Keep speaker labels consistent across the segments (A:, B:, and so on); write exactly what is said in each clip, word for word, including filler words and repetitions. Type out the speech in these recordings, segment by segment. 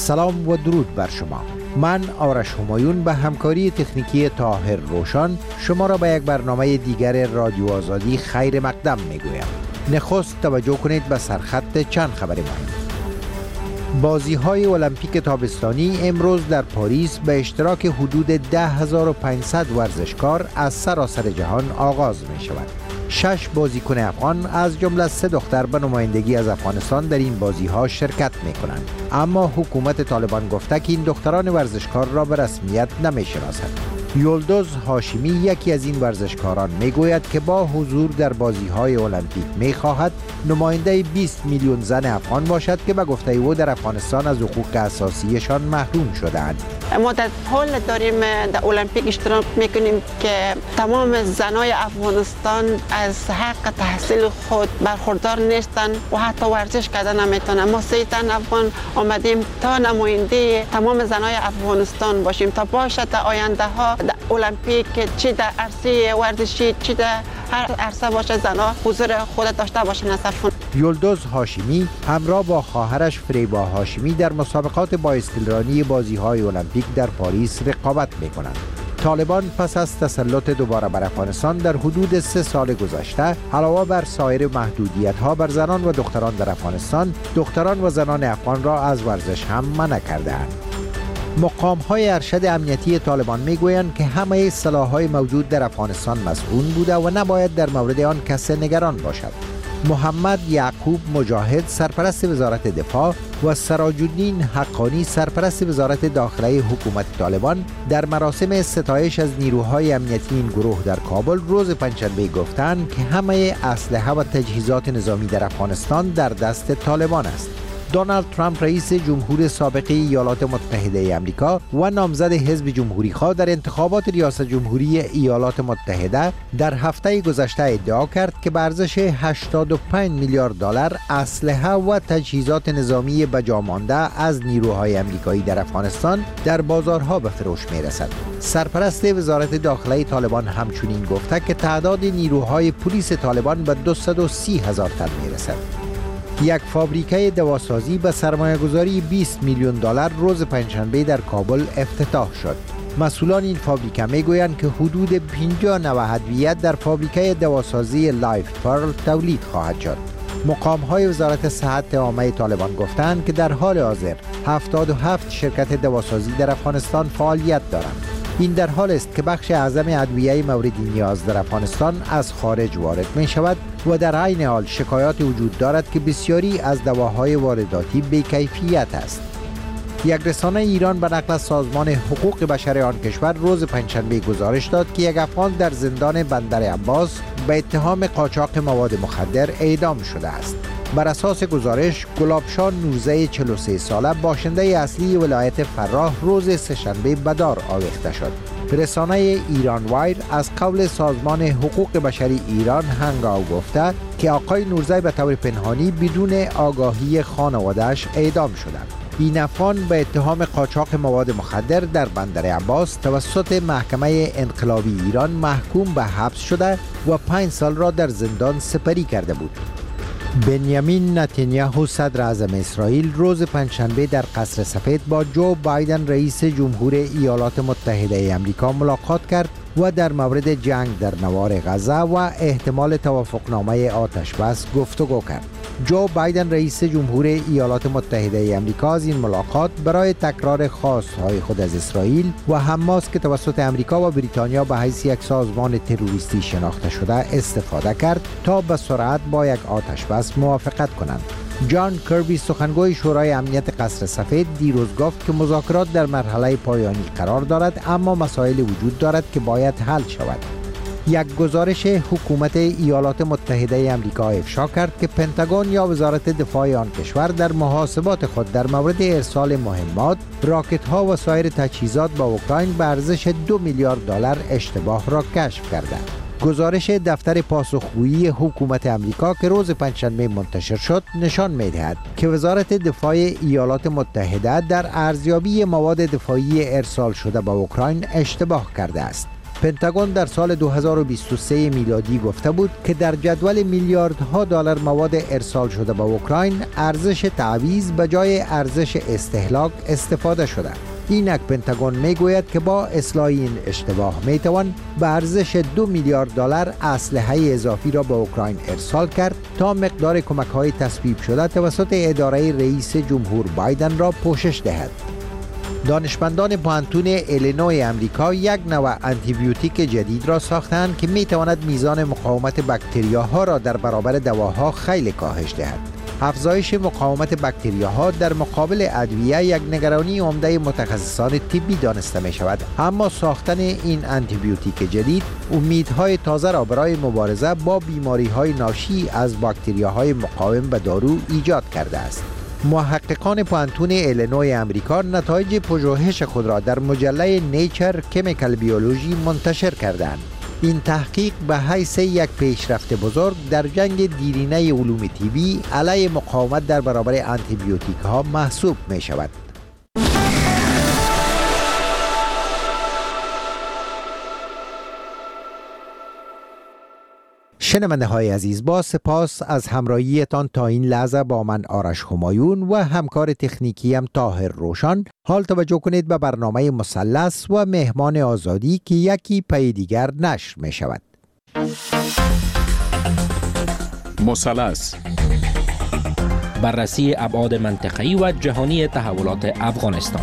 A: سلام و درود بر شما. من آرش همایون به همکاری تکنیکی طاهر روشن شما را به یک برنامه دیگر رادیو آزادی خیر مقدم میگویم. نخست توجه کنید به سرخط چند خبر مهم. بازی های المپیک تابستانی امروز در پاریس به اشتراک حدود ده هزار و پانصد ورزشکار از سراسر جهان آغاز می شود. شش بازیکن افغان از جمله سه دختر به نمایندگی از افغانستان در این بازی ها شرکت می کنند، اما حکومت طالبان گفته که این دختران ورزشکار را به رسمیت نمی شناسد. یلدوز هاشمی یکی از این ورزشکاران می گوید که با حضور در بازی های المپیک می خواهد نماینده بیست میلیون زن افغان باشد که به گفته او در افغانستان از حقوق اساسیشان محروم شده‌اند.
B: ما در حال داریم در المپیک اشتراک میکنیم که تمام زنای افغانستان از حق تحصیل خود برخوردار نیستن و حتی ورزش کردن نمیتونن. ما سه تن افغان آمدیم تا نماینده تمام زنای افغانستان باشیم تا باشد در آینده ها در المپیک چی در عرصه ورزشی چی در هر عرصه باشه زنها حضور خود داشته باشن از افغان.
A: یلدوز هاشمی همراه با خواهرش فریبا هاشمی در مسابقات بایسکلرانی بازی‌های المپیک در پاریس رقابت می‌کنند. طالبان پس از تسلط دوباره بر افغانستان در حدود سه سال گذشته علاوه بر سایر محدودیت‌ها بر زنان و دختران در افغانستان، دختران و زنان افغان را از ورزش هم منع کرده‌اند. مقام‌های ارشد امنیتی طالبان می‌گویند که همه سلاح‌های موجود در افغانستان مسئول بوده و نباید در مورد آن کس نگران باشد. محمد یعقوب مجاهد سرپرست وزارت دفاع و سراج الدین حقانی سرپرست وزارت داخلی حکومت طالبان در مراسم ستایش از نیروهای امنیتی این گروه در کابل روز پنجشنبه گفتند که همه اسلحه و تجهیزات نظامی در افغانستان در دست طالبان است. دونالد ترامپ رئیس جمهور سابق ایالات متحده آمریکا و نامزد حزب جمهوری خواه در انتخابات ریاست جمهوری ایالات متحده در هفته گذشته ادعا کرد که به ارزش هشتاد و پنج میلیارد دلار اسلحه و تجهیزات نظامی به جا مانده از نیروهای آمریکایی در افغانستان در بازارها به فروش می‌رسد. سرپرست وزارت داخلی طالبان همچنین گفته که تعداد نیروهای پلیس طالبان به دویست و سی هزار تن می‌رسد. یک فابریکه دواسازی به سرمایه‌گذاری بیست میلیون دلار روز پنجشنبه در کابل افتتاح شد. مسئولان این فابریکه میگویند که حدود پنجاه نوع ادویه در فابریکه دواسازی لایف پرل تولید خواهد شد. مقام‌های وزارت صحت عامه طالبان گفتند که در حال حاضر هفتاد و هفت شرکت دواسازی در افغانستان فعالیت دارند. این در حال است که بخش اعظم ادویه مورد نیاز در افغانستان از خارج وارد می شود و در عین حال شکایات وجود دارد که بسیاری از دواهای وارداتی بی‌کیفیت است. یک رسانه ایران به نقل از سازمان حقوق بشر آن کشور روز پنجشنبه گزارش داد که یک افغان در زندان بندر عباس به اتهام قاچاق مواد مخدر اعدام شده است. بر اساس گزارش، گلابشان نورزه چهل و سه ساله باشنده اصلی ولایت فراه روز سه‌شنبه به دار آویخته شد. رسانه ایران وایر از قول سازمان حقوق بشری ایران هنگاو گفته که آقای نورزه به طور پنهانی بدون آگاهی خانواده‌اش اعدام شدند. این افغان به اتهام قاچاق مواد مخدر در بندر عباس توسط محکمه انقلابی ایران محکوم به حبس شده و پنج سال را در زندان سپری کرده بود. بنیامین نتانیاهو صدر اعظم اسرائیل روز پنجشنبه در قصر سفید با جو بایدن رئیس جمهور ایالات متحده آمریکا ملاقات کرد و در مورد جنگ در نوار غزه و احتمال توافقنامه آتش بس گفتگو کرد. جو بایدن رئیس جمهور ایالات متحده آمریکا از این ملاقات برای تکرار خواستهای خود از اسرائیل و حماس که توسط آمریکا و بریتانیا به حیث یک سازمان تروریستی شناخته شده استفاده کرد تا به سرعت با یک آتش بس موافقت کنند. جان کربی سخنگوی شورای امنیت قصر سفید دیروز گفت که مذاکرات در مرحله پایانی قرار دارد اما مسائل وجود دارد که باید حل شود. یک گزارش حکومت ایالات متحده آمریکا افشا کرد که پنتاگون یا وزارت دفاع آن کشور در محاسبات خود در مورد ارسال مهمات، راکت‌ها و سایر تجهیزات به اوکراین به ارزش دو میلیارد دلار اشتباه را کشف کرده. گزارش دفتر پاسخگویی حکومت آمریکا که روز پنجشنبه منتشر شد نشان می‌دهد که وزارت دفاع ایالات متحده در ارزیابی مواد دفاعی ارسال شده به اوکراین اشتباه کرده است. پنتاگون در سال دو هزار و بیست و سه میلادی گفته بود که در جدول میلیاردها دلار مواد ارسال شده به اوکراین ارزش تعویض به جای ارزش استهلاک استفاده شده. اینک پنتاگون میگوید که با اصلاح این اشتباه میتوان به ارزش دو میلیارد دلار اسلحه اضافی را به اوکراین ارسال کرد تا مقدار کمک‌های تصویب شده توسط اداره رئیس جمهور بایدن را پوشش دهد. دانشمندان پوهنتون ایلینوی امریکا یک نوع آنتی بیوتیک جدید را ساختند که میتواند میزان مقاومت باکتریاها را در برابر دواها خیلی کاهش دهد. افزایش مقاومت باکتریاها در مقابل ادویه یک نگرانی عمده متخصصان طبی دانسته می شود، اما ساختن این آنتی بیوتیک جدید امیدهای تازه را برای مبارزه با بیماری‌های ناشی از باکتریاهای مقاوم به دارو ایجاد کرده است. محققان پوهنتون ایلینوی امریکا نتایج پژوهش خود را در مجله نیچر کیمیکال بیولوژی منتشر کردند. این تحقیق به حیث یک پیشرفت بزرگ در جنگ دیرینه علوم طبی علیه مقاومت در برابر آنتی بیوتیک ها محسوب می شود. شنونده های عزیز، با سپاس از همراهیتان تا این لحظه با من آرش همایون و همکار تکنیکیم طاهر روشن. حال توجه کنید به برنامه مثلث و مهمان آزادی که یکی پی دیگر نشر می شود.
C: مثلث، بررسی ابعاد منطقه‌ای و جهانی تحولات افغانستان.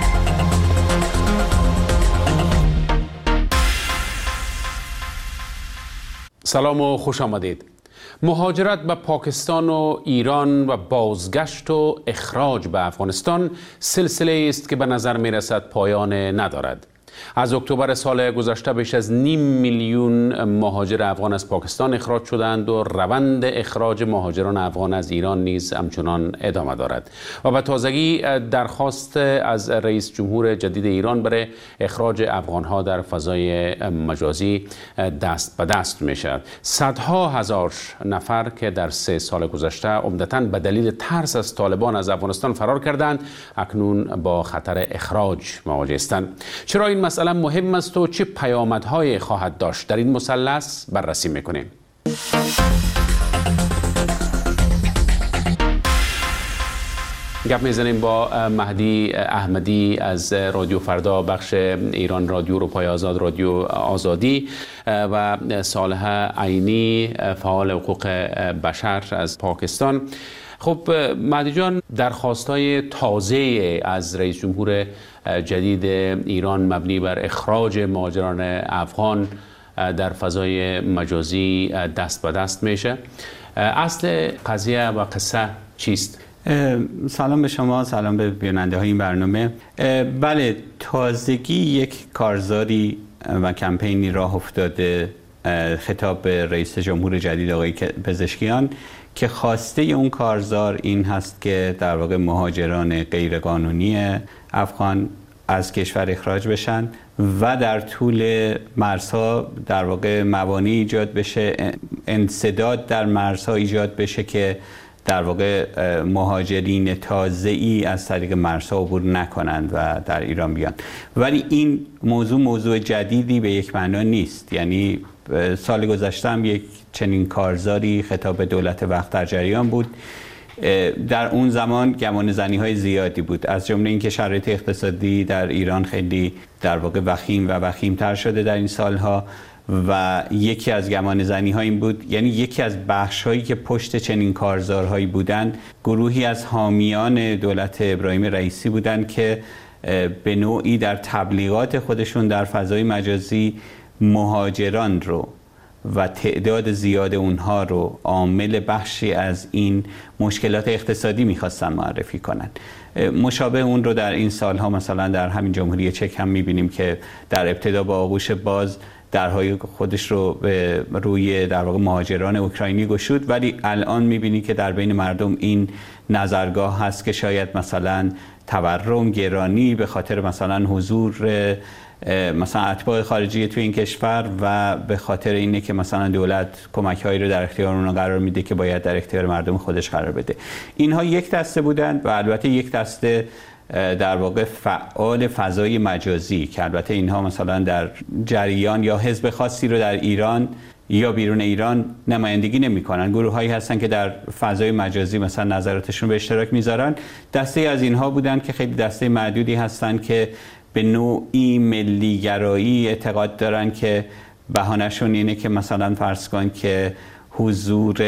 D: سلام و خوش آمدید. مهاجرت به پاکستان و ایران و بازگشت و اخراج به افغانستان سلسله است که به نظر می رسد پایان ندارد. از اکتبر سال گذشته بیش از نیم میلیون مهاجر افغان از پاکستان اخراج شدند و روند اخراج مهاجران افغان از ایران نیز همچنان ادامه دارد و به تازگی درخواست از رئیس جمهور جدید ایران برای اخراج افغانها در فضای مجازی دست به دست می شود. صدها هزار نفر که در سه سال گذشته عمدتاً به دلیل ترس از طالبان از افغانستان فرار کردند اکنون با خطر اخراج مواجه هستند. چرا این مسئله مهم است و چه پیامدهای خواهد داشت؟ در این مثلث بررسی میکنیم. گپ میزنیم با مهدی احمدی از رادیو فردا، بخش ایران رادیو، اروپای آزاد، رادیو آزادی، و صالح عینی، فعال حقوق بشر از پاکستان. خب مهدی جان، درخواست‌های تازه از رئیس جمهور جدید ایران مبنی بر اخراج مهاجران افغان در فضای مجازی دست به دست میشه. اصل قضیه و قصه چیست؟
E: سلام به شما، سلام به بیننده های این برنامه. بله، تازگی یک کارزاری و کمپینی راه افتاده خطاب به رئیس جمهور جدید آقای پزشکیان که خواسته اون کارزار این هست که در واقع مهاجران غیرقانونی افغان از کشور اخراج بشن و در طول مرزها در واقع موانع ایجاد بشه، انسداد در مرزها ایجاد بشه که در واقع مهاجرین تازه‌ای از طریق مرزها عبور نکنند و در ایران بیان. ولی این موضوع موضوع جدیدی به یک معنا نیست. یعنی سال گذشته هم یک چنین کارزاری خطاب به دولت وقت در جریان بود. در اون زمان گمان زنی های زیادی بود، از جمله اینکه شرایط اقتصادی در ایران خیلی در واقع وخیم و وخیم تر شده در این سالها و یکی از گمان زنی ها این بود، یعنی یکی از بخش هایی که پشت چنین کارزارهایی بودن گروهی از حامیان دولت ابراهیم رئیسی بودن که به نوعی در تبلیغات خودشون در فضای مجازی مهاجران رو و تعداد زیاد اونها رو عامل بخشی از این مشکلات اقتصادی میخواستن معرفی کنن. مشابه اون رو در این سالها مثلا در همین جمهوری چک هم میبینیم که در ابتدا با آغوش باز درهای خودش رو به روی در واقع مهاجران اوکراینی گشود، ولی الان میبینی که در بین مردم این نظرگاه هست که شاید مثلا تورم، گرانی به خاطر مثلا حضور مثلا اتباع خارجی توی این کشور و به خاطر اینه که مثلا دولت کمک‌هایی رو در اختیار اونها قرار میده که باید در اختیار مردم خودش قرار بده. اینها یک دسته بودند و البته یک دسته در واقع فعال فضای مجازی که البته اینها مثلا در جریان یا حزب خاصی رو در ایران یا بیرون ایران نمایندگی نمی‌کنن، گروه‌هایی هستن که در فضای مجازی مثلا نظراتشون به اشتراک میذارن. دسته از اینها بودن که خیلی دسته معدودی هستن که به نوعی ملیگرایی اعتقاد دارن که بهانه‌شون اینه که مثلا فرض کن که حضور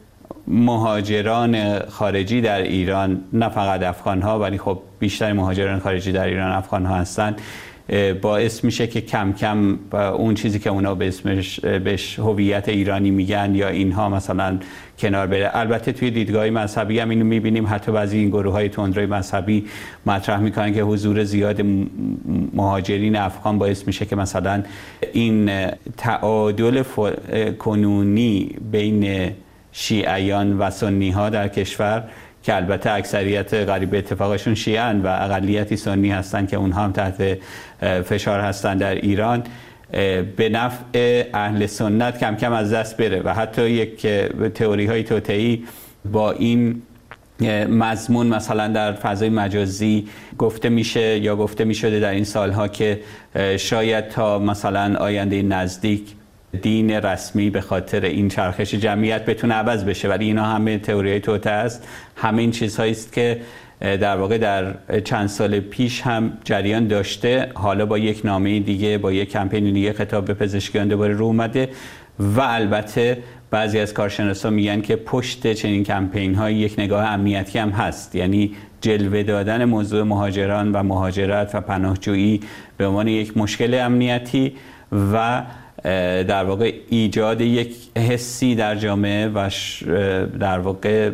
E: مهاجران خارجی در ایران، نه فقط افغان‌ها ولی خب بیشتر مهاجران خارجی در ایران افغان‌ها هستن، باعث میشه که کم کم اون چیزی که اونا به اسمش بهش هویت ایرانی میگن یا اینها مثلا کنار بره. البته توی دیدگاه مذهبی هم اینو میبینیم، حتی بعضی این گروه‌های تندروی مذهبی مطرح میکنن که حضور زیاد مهاجرین افغان باعث میشه که مثلا این تعادل کنونی بین شیعیان و سنی ها در کشور که البته اکثریت قریب اتفاقشون شیعن و اقلیتی سنی هستن که اونها هم تحت فشار هستن در ایران، به نفع اهل سنت کم کم از دست بره و حتی یک تئوری های توطئه‌ای با این مضمون مثلا در فضای مجازی گفته میشه یا گفته میشده در این سالها که شاید تا مثلا آینده نزدیک دین رسمی به خاطر این چرخش جمعیت بتونه عوض بشه، ولی اینا همه تئوریای توطئه است. همه این چیزهایی است که در واقع در چند سال پیش هم جریان داشته، حالا با یک نامه دیگه، با یک کمپین دیگه خطاب به پزشکیان دوباره رو اومده و البته بعضی از کارشناسان میگن که پشت چنین کمپین های یک نگاه امنیتی هم هست، یعنی جلوه دادن موضوع مهاجران و مهاجرت و پناهجویی به عنوان یک مشکل امنیتی و در واقع ایجاد یک حسی در جامعه و در واقع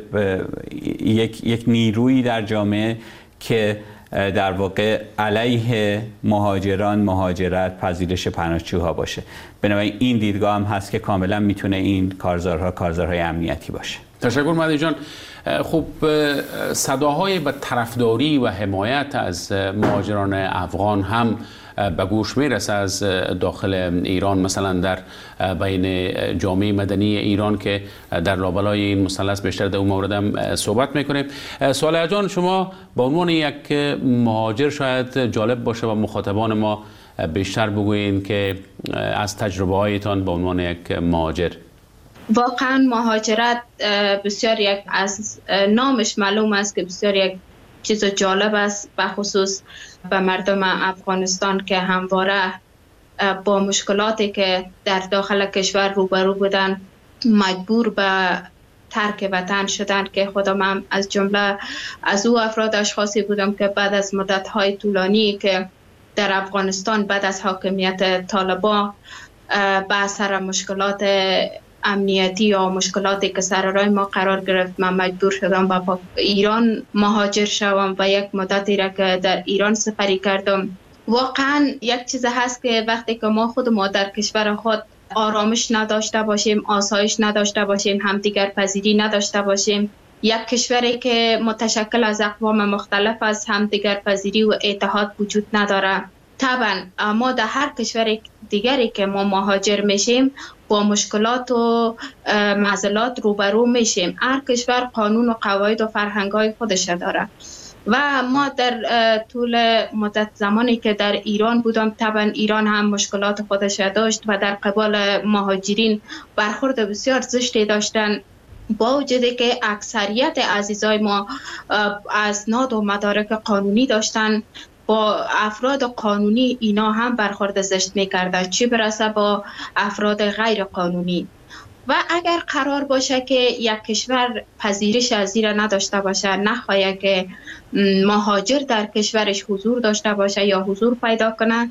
E: یک یک نیرویی در جامعه که در واقع علیه مهاجران، مهاجرت، پذیرش پناهجوها باشه. بنابراین این دیدگاه هم هست که کاملا میتونه این کارزارها کارزارهای امنیتی باشه.
D: تشکر مهدی جان. خب صداهای به طرفداری و حمایت از مهاجران افغان هم به گوش میرسه از داخل ایران، مثلا در بین جامعه مدنی ایران که در لابلای این مثلث بیشتر در اون مورد هم صحبت میکنیم. صالح جان، شما به عنوان یک مهاجر شاید جالب باشه و مخاطبان ما بیشتر بگویید که از تجربه هایتان به عنوان یک مهاجر.
F: واقعا مهاجرت بسیار یک از نامش معلوم است که بسیار یک چیز جالب است، به خصوص به مردم افغانستان که همواره با مشکلاتی که در داخل کشور روبرو بودن مجبور به ترک وطن شدن، که خودم هم از جمله از او افراد اشخاصی بودم که بعد از مدت‌های طولانی که در افغانستان بعد از حاکمیت طالبان به اثر مشکلات امنیتی یا مشکلاتی که سر راه ما قرار گرفت، من مجبور شدم به ایران مهاجر شوم و یک مدتی را که در ایران سپری کردم. واقعا یک چیز هست که وقتی که ما خود ما در کشور خود آرامش نداشته باشیم، آسایش نداشته باشیم، همدیگر پذیری نداشته باشیم، یک کشوری که متشکل از اقوام مختلف از همدیگر پذیری و اتحاد وجود نداره، طبعا ما در هر کشور دیگری که ما مهاجر میشیم با مشکلات و معضلات روبرو میشیم. هر کشور قانون و قواعد و فرهنگ‌های خودش داره و ما در طول مدت زمانی که در ایران بودم، طبعا ایران هم مشکلات خودش داشت و در قبال مهاجرین برخورد بسیار زشتی داشتن، با وجودی که اکثریت عزیزای ما اسناد و مدارک قانونی داشتن، با افراد قانونی اینا هم برخورد زشت میکردن، چی برسه با افراد غیر قانونی. و اگر قرار باشه که یک کشور پذیرش از زیر نداشته باشه، نخواهد که مهاجر در کشورش حضور داشته باشه یا حضور پیدا کنه،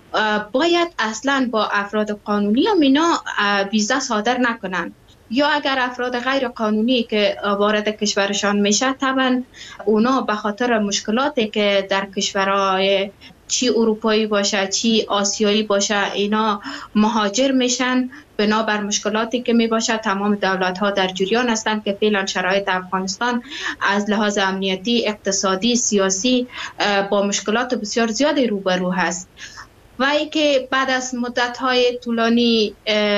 F: باید اصلا با افراد قانونی هم اینا ویزا صادر نکنن، یا اگر افراد غیر قانونی که وارد کشورشان میشه، طبعا اونا به خاطر مشکلاتی که در کشورهای چی اروپایی باشه چی آسیایی باشه اینا مهاجر میشن، بنابر مشکلاتی که می باشه تمام دولت ها در جریان هستند که فعلا شرایط افغانستان از لحاظ امنیتی، اقتصادی، سیاسی با مشکلات بسیار زیادی روبرو هست. و ای که بعد از مدت‌های طولانی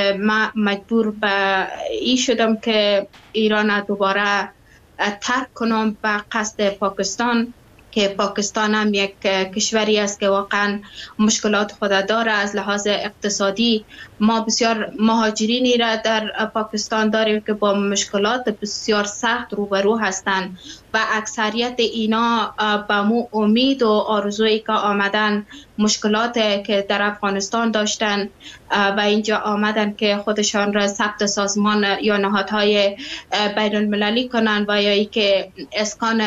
F: مجبور به ای شدم که ایران دوباره ترک کنم به قصد پاکستان، که پاکستان هم یک کشوری است که واقعا مشکلات خود داره. از لحاظ اقتصادی ما بسیار مهاجرینی را در پاکستان داریم که با مشکلات بسیار سخت روبرو هستند و اکثریت اینا با مو امید و آرزویی که آمدن مشکلات که در افغانستان داشتن و اینجا آمدن که خودشان را ثبت سازمان یا نهادهای بین المللی کنن و یا ای که اسکان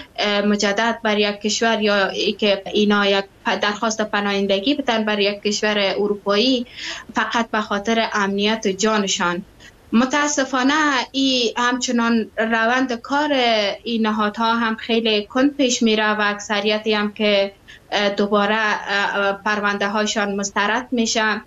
F: مجدد بر یک کشور یا ای که اینا یک درخواست پناهندگی بدن بر یک کشور اروپایی فقط به خاطر امنیت جانشان. متاسفانه ای همچنان روند کار این نهادها هم خیلی کند پیش میره و اکثریتی هم که دوباره پرونده هایشان مسترد میشه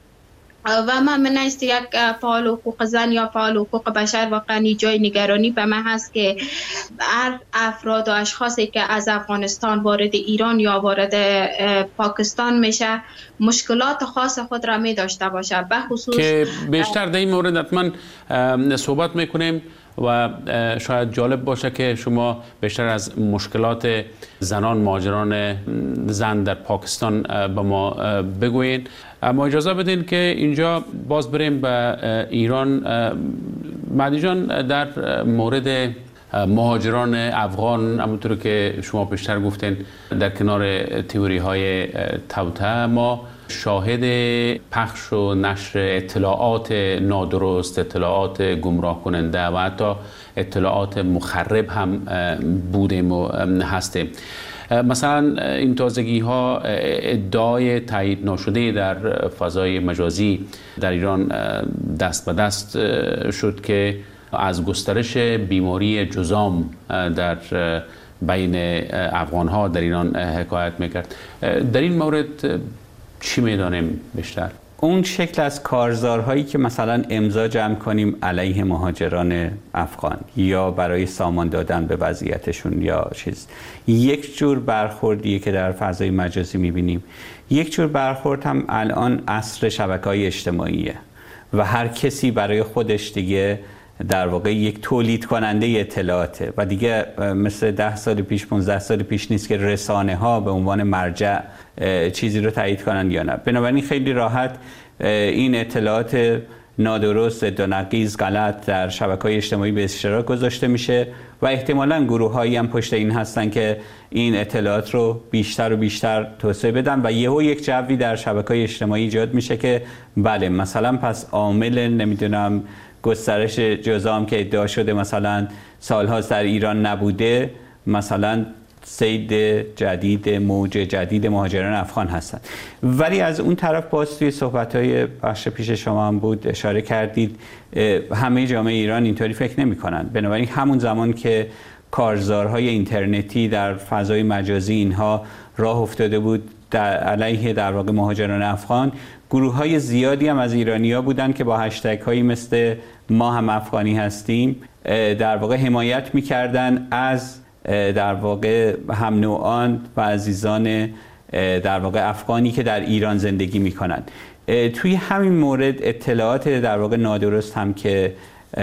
F: و من من است یک فعال حقوق زن یا فعال حقوق بشر واقعا جای نگرانی به من هست که هر افراد و اشخاصی که از افغانستان وارد ایران یا وارد پاکستان میشه مشکلات خاص خود را می داشته باشه، به خصوص
D: که بیشتر در این مورد حتما صحبت میکنیم و شاید جالب باشه که شما بیشتر از مشکلات زنان مهاجران زن در پاکستان به ما بگویید. اما اجازه بدین که اینجا باز بریم به ایران. مهدی جان، در مورد مهاجران افغان همونطور که شما پیشتر گفتین در کنار تئوری های توطئه ما شاهد پخش و نشر اطلاعات نادرست، اطلاعات گمراه کننده و حتی اطلاعات مخرب هم بودیم و هستیم. مثلا این تازگی ها ادعای تایید نشده در فضای مجازی در ایران دست به دست شد که از گسترش بیماری جذام در بین افغان ها در ایران حکایت میکرد. در این مورد چی میدانیم بیشتر؟
E: اون شکل از کارزارهایی که مثلا امضا جمع کنیم علیه مهاجران افغان یا برای سامان دادن به وضعیتشون یا چیز، یک جور برخوردیه که در فضای مجازی میبینیم. یک جور برخورد هم الان عصر شبکه‌های اجتماعیه و هر کسی برای خودش دیگه در واقع یک تولید کننده اطلاعاته و دیگه مثل ده سال پیش پانزده سال پیش نیست که رسانه ها به عنوان مرجع چیزی رو تایید کنن یا نه. بنابراین خیلی راحت این اطلاعات نادرست، ضدونقیض، غلط در شبکه‌های اجتماعی به اشتراک گذاشته میشه و احتمالاً گروه‌هایی هم پشت این هستن که این اطلاعات رو بیشتر و بیشتر توسعه بدن و یهو یک جوی در شبکه‌های اجتماعی ایجاد میشه که بله مثلا پس عامل نمیدونم گسترش جذام که ادعا شده مثلا سال‌هاست در ایران نبوده، مثلا سید جدید، موج جدید مهاجران افغان هستند. ولی از اون طرف باز توی صحبت‌های بخش پیش شما هم بود اشاره کردید همه جامعه ایران اینطوری فکر نمی‌کنن. بنابراین همون زمان که کارزارهای اینترنتی در فضای مجازی اینها راه افتاده بود در علیه در واقع مهاجران افغان، گروه‌های زیادی هم از ایرانی‌ها بودن که با هشتگ‌هایی مثل ما هم افغانی هستیم در واقع حمایت می‌کردن از در واقع هم نوعان و عزیزان در واقع افغانی که در ایران زندگی می‌کنن. توی همین مورد اطلاعات در واقع نادرست هم که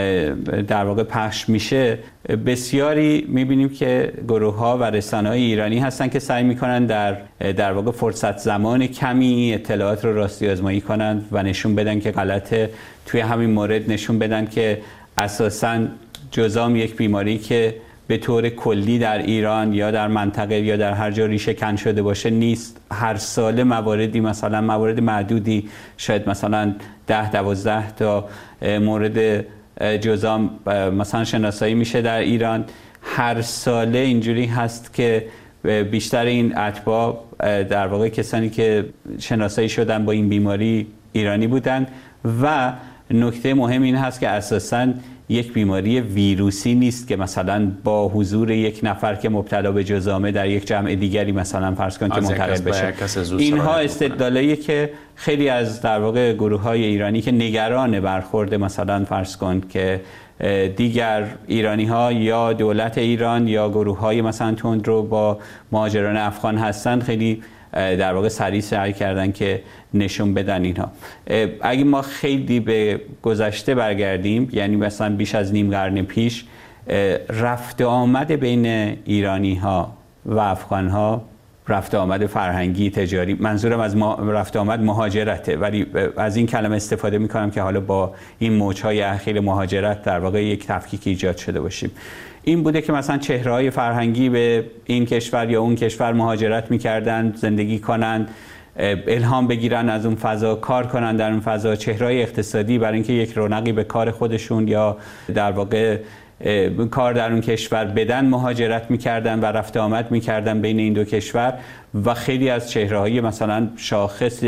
E: در واقع پخش میشه، بسیاری میبینیم که گروه‌ها و رسانه‌های ایرانی هستن که سعی میکنن در در واقع فرصت زمان کمی اطلاعات رو راستی آزمایی کنن و نشون بدن که غلطه. توی همین مورد نشون بدن که اساساً جذام یک بیماری که به طور کلی در ایران یا در منطقه یا در هر جا ریشه کن شده باشه نیست. هر ساله مواردی مثلا موارد معدودی شاید مثلا ده دوازده تا مورد جذام مثلا شناسایی میشه در ایران. هر ساله اینجوری هست که بیشتر این اتباع در واقع کسانی که شناسایی شدن با این بیماری ایرانی بودن و نکته مهم این هست که اساساً یک بیماری ویروسی نیست که مثلا با حضور یک نفر که مبتلا به جذامه در یک جمع دیگری مثلا فرض کن که منتقل بشه. اینها استدلالاییه که خیلی از در واقع گروه‌های ایرانی که نگران برخورد مثلا فرض کن که دیگر ایرانی‌ها یا دولت ایران یا گروه‌های مثلا تندرو با مهاجران افغان هستند، خیلی در واقع سریع سعی کردن که نشون بدن اینها. اگه ما خیلی به گذشته برگردیم، یعنی مثلا بیش از نیم قرن پیش، رفت آمد بین ایرانی ها و افغان‌ها رفت آمد فرهنگی، تجاری، منظورم از ما رفت آمد مهاجرته، ولی از این کلمه استفاده می‌کنم که حالا با این موج‌های اخیر مهاجرت در واقع یک تفکیک ایجاد شده باشیم. این بوده که مثلا چهره‌های فرهنگی به این کشور یا اون کشور مهاجرت می‌کردند، زندگی کنند، الهام بگیرن از اون فضا، کار کنن در اون فضا. چهره‌های اقتصادی برای اینکه یک رونقی به کار خودشون یا در واقع کار در اون کشور بدن مهاجرت میکردن و رفت آمد میکردن بین این دو کشور. و خیلی از چهره‌های مثلا شاخص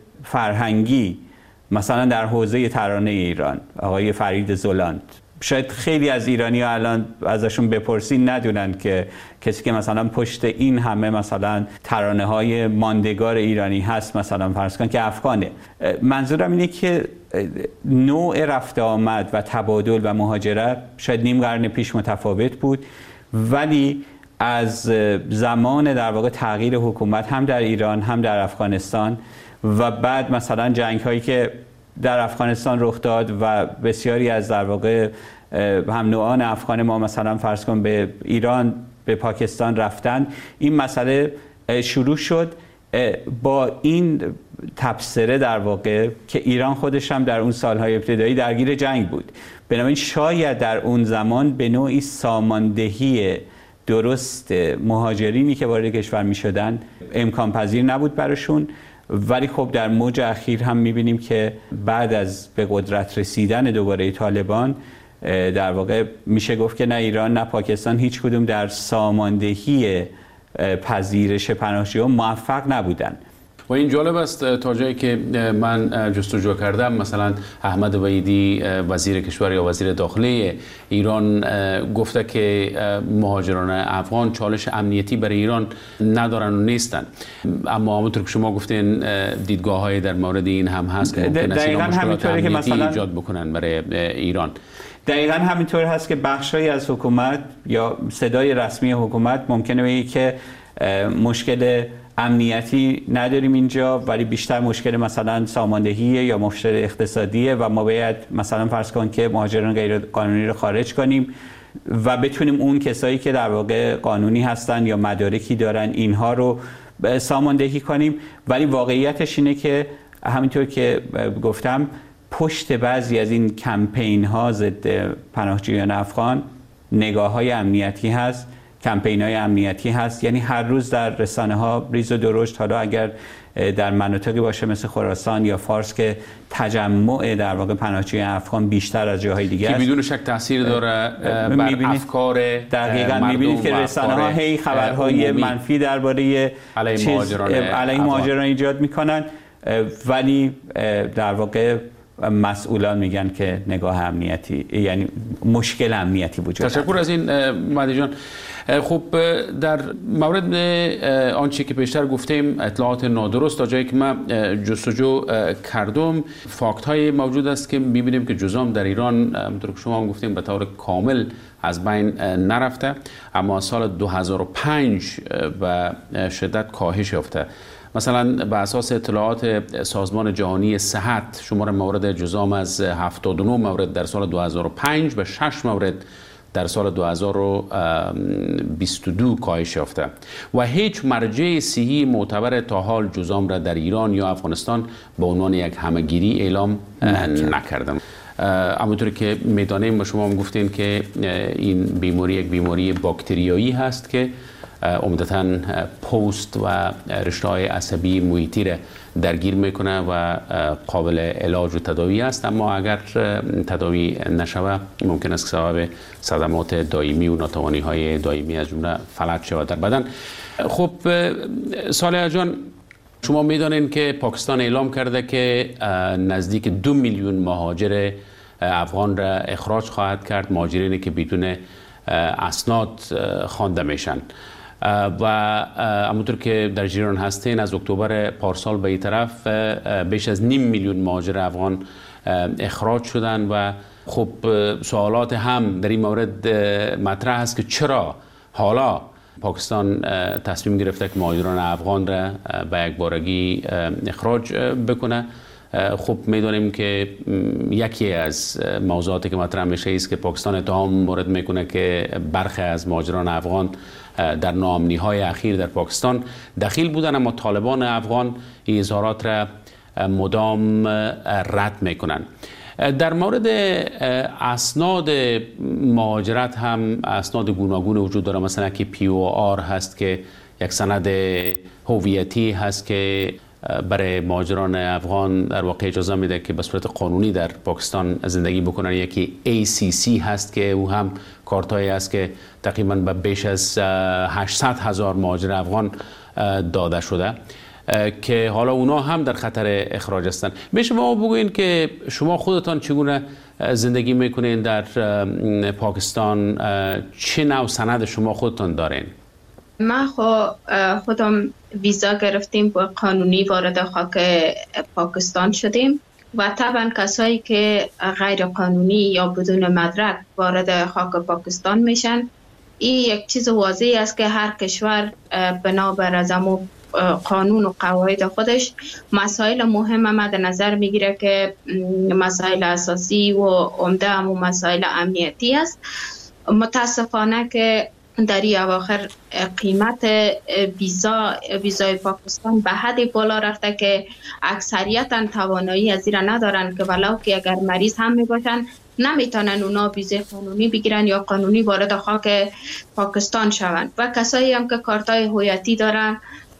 E: فرهنگی مثلا در حوزه ترانه ایران، آقای فرید زلاند، شاید خیلی از ایرانی‌ها الان ازشون بپرسین ندونن که کسی که مثلا پشت این همه مثلا ترانه‌های ماندگار ایرانی هست مثلا فرض کن که افغانه. منظورم اینه که نوع رفت آمد و تبادل و مهاجرت شاید نیم قرن پیش متفاوت بود، ولی از زمان در واقع تغییر حکومت هم در ایران هم در افغانستان و بعد مثلا جنگ‌هایی که در افغانستان رخ داد و بسیاری از در واقع هم نوعان افغان ما مثلا فرض کن به ایران، به پاکستان رفتن، این مسئله شروع شد با این تبصره در واقع که ایران خودش هم در اون سالهای ابتدایی درگیر جنگ بود. بنابراین شاید در اون زمان به نوعی ساماندهی درست مهاجرینی که وارد کشور می شدن امکان پذیر نبود براشون. ولی خب در موج اخیر هم می‌بینیم که بعد از به قدرت رسیدن دوباره طالبان در واقع میشه گفت که نه ایران نه پاکستان هیچ کدوم در ساماندهی پذیرش پناهجویان موفق نبودن.
D: و این جالب است تا جایی که من جستجو کردم، مثلا احمد وحیدی وزیر کشور یا وزیر داخلی ایران گفته که مهاجران افغان چالش امنیتی برای ایران ندارن و نیستن، اما همونطور که شما گفتین دیدگاه های در مورد این هم هست که ممکن است اینا مشکلات امنیتی ایجاد بکنن برای ایران.
E: دقیقاً همینطور هست که بخشی از حکومت یا صدای رسمی حکومت ممکنه بگه که مشکل امنیتی نداریم اینجا، ولی بیشتر مشکل مثلا ساماندهیه یا مشکل اقتصادیه و ما باید مثلا فرض کن که مهاجران غیر قانونی رو خارج کنیم و بتونیم اون کسایی که در واقع قانونی هستن یا مدارکی دارن اینها رو ساماندهی کنیم. ولی واقعیتش اینه که همینطور که گفتم پشت بعضی از این کمپین ها ضد پناهجویان افغان نگاه های امنیتی هست، کمپین های امنیتی هست. یعنی هر روز در رسانه ها ریز و درشت، حالا اگر در مناطقی باشه مثل خراسان یا فارس که تجمع در واقع پناهجویان افغان بیشتر از جاهای دیگه است،
D: که بدون شک تاثیر داره بر افکار
E: دقیقاً می‌بینید که رسانه ها هی خبرهای منفی درباره
D: علیه مهاجران
E: علیه مهاجران ایجاد میکنن، ولی در واقع مسئولان میگن که نگاه امنیتی، یعنی مشکل امنیتی وجود
D: داره. تشکر از این مهدی جان. خب در مورد آنچه که پیشتر گفتیم اطلاعات نادرست، تا جایی که من جستجو کردم فاکت های موجود است که میبینیم که جزام در ایران همونطور که شما هم گفتیم به طور کامل از بین نرفته، اما سال دو هزار و پنج به شدت کاهش یافته. مثلا به اساس اطلاعات سازمان جهانی صحت شمار مورد جزام از هفتاد و نه مورد در سال دو هزار و پنج به شش مورد در سال دو هزار و بیست و دو کاهش یافته و هیچ مرجع صحی معتبر تا حال جزام را در ایران یا افغانستان به عنوان یک همهگیری اعلام نکردند. همونطور که میدانیم و شما هم گفتین که این بیماری یک بیماری باکتریایی هست که عمدتاً پوست و رشته‌های عصبی محیطی را درگیر میکنه و قابل علاج و تداوی است، اما اگر تداوی نشوه ممکن است که سبب صدمات دائمی و ناتوانی‌های دائمی از جمله فلج شود در بدن. خب صالح جان، شما میدانید که پاکستان اعلام کرده که نزدیک دو میلیون مهاجر افغان را اخراج خواهد کرد، مهاجرینی که بدون اسناد خوانده میشن و همونطور که در جریان هستین از اکتبر پارسال به این طرف بیش از نیم میلیون مهاجر افغان اخراج شدن و خب سوالات هم در این مورد مطرح است که چرا حالا پاکستان تصمیم گرفته که مهاجران افغان را به یک بارگی اخراج بکنه خب میدونیم که یکی از موضوعاتی که مطرح میشه است که پاکستان اتهام وارد میکنه که برخی از مهاجران افغان در ناامنی‌های اخیر در پاکستان دخیل بودن، اما طالبان افغان این اظهارات را مدام رد میکنن. در مورد اسناد مهاجرت هم اسناد گوناگون وجود داره، مثلا که پی او آر هست که یک سند هویتی هست که برای مهاجران افغان در واقع اجازه میده که به صورت قانونی در پاکستان زندگی بکنن. یکی ای سی سی هست که او هم کارتایی است که تقریبا به بیش از هشتصد هزار مهاجر افغان داده شده که حالا اونا هم در خطر اخراج هستند. به شما بگوین که شما خودتان چگونه زندگی میکنین در پاکستان، چه نوع سند شما خودتان دارین؟
F: ما خودم ویزا گرفتیم و قانونی وارد خاک پاکستان شدیم و طبعا کسایی که غیر قانونی یا بدون مدرک وارد خاک پاکستان میشن، این یک چیز واضحی است که هر کشور بنابر از امو قانون و قواعد خودش مسائل مهم مد نظر میگیره که مسائل اساسی و عمده همون مسائل امنیتی است. متاسفانه که در این اواخر قیمت ویزا ویزای پاکستان به حد بالا رفته که اکثریتا توانایی از این ندارن که ولو که اگر مریض هم می باشن نمیتونن اونا ویزای قانونی بگیرن یا قانونی وارد خاک پاکستان شوند. و کسایی هم که کارتای هویتی دارن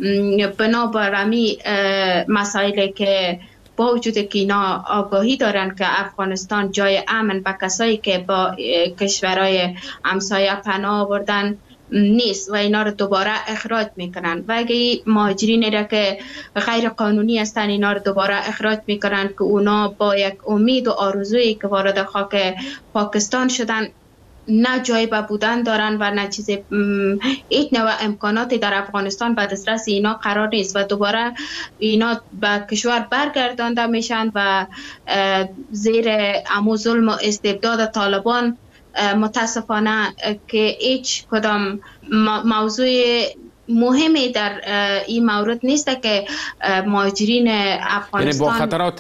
F: بنابر امی مسائلی که با وجود که اینا آگاهی دارن که افغانستان جای امن و کسایی که با کشورهای همسایه پناه آوردن نیست و اینا رو دوباره اخراج میکنن و اگه مهاجرین را که غیر قانونی هستن اینا رو دوباره اخراج میکنن که اونا با یک امید و آرزویی که وارد خاک پاکستان شدن نه جای به بودن دارن و نه چیز هیچ نوع امکاناتی در افغانستان به دسترس اینا قرار نیست و دوباره اینا به کشور برگردانده میشن و زیر امو ظلم و استبداد طالبان متاسفانه که هیچ کدام موضوع مهمی در این مورد نیست که مهاجرین افغانستان
D: یعنی با خطرات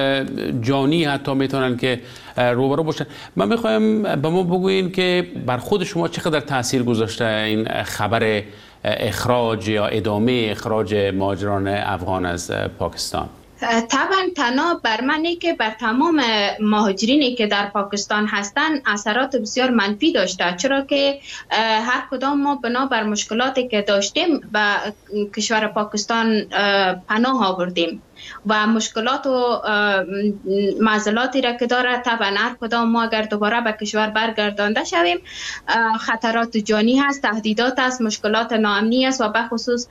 D: جانی حتی میتونن که روبرو باشن. من میخوایم به ما بگوین که بر خود شما چقدر تاثیر گذاشته این خبر اخراج یا ادامه اخراج مهاجران افغان از پاکستان؟
F: طبعا تنها بر منی که بر تمام مهاجرینی که در پاکستان هستند اثرات بسیار منفی داشته، چرا که هر کدام ما بنابر مشکلاتی که داشتیم به کشور پاکستان پناه آوردیم و مشکلات و معضلاتی را که داره طبعا هر کدام ما اگر دوباره به کشور برگردانده شویم خطرات جانی هست، تهدیدات است، مشکلات ناامنی است و به خصوص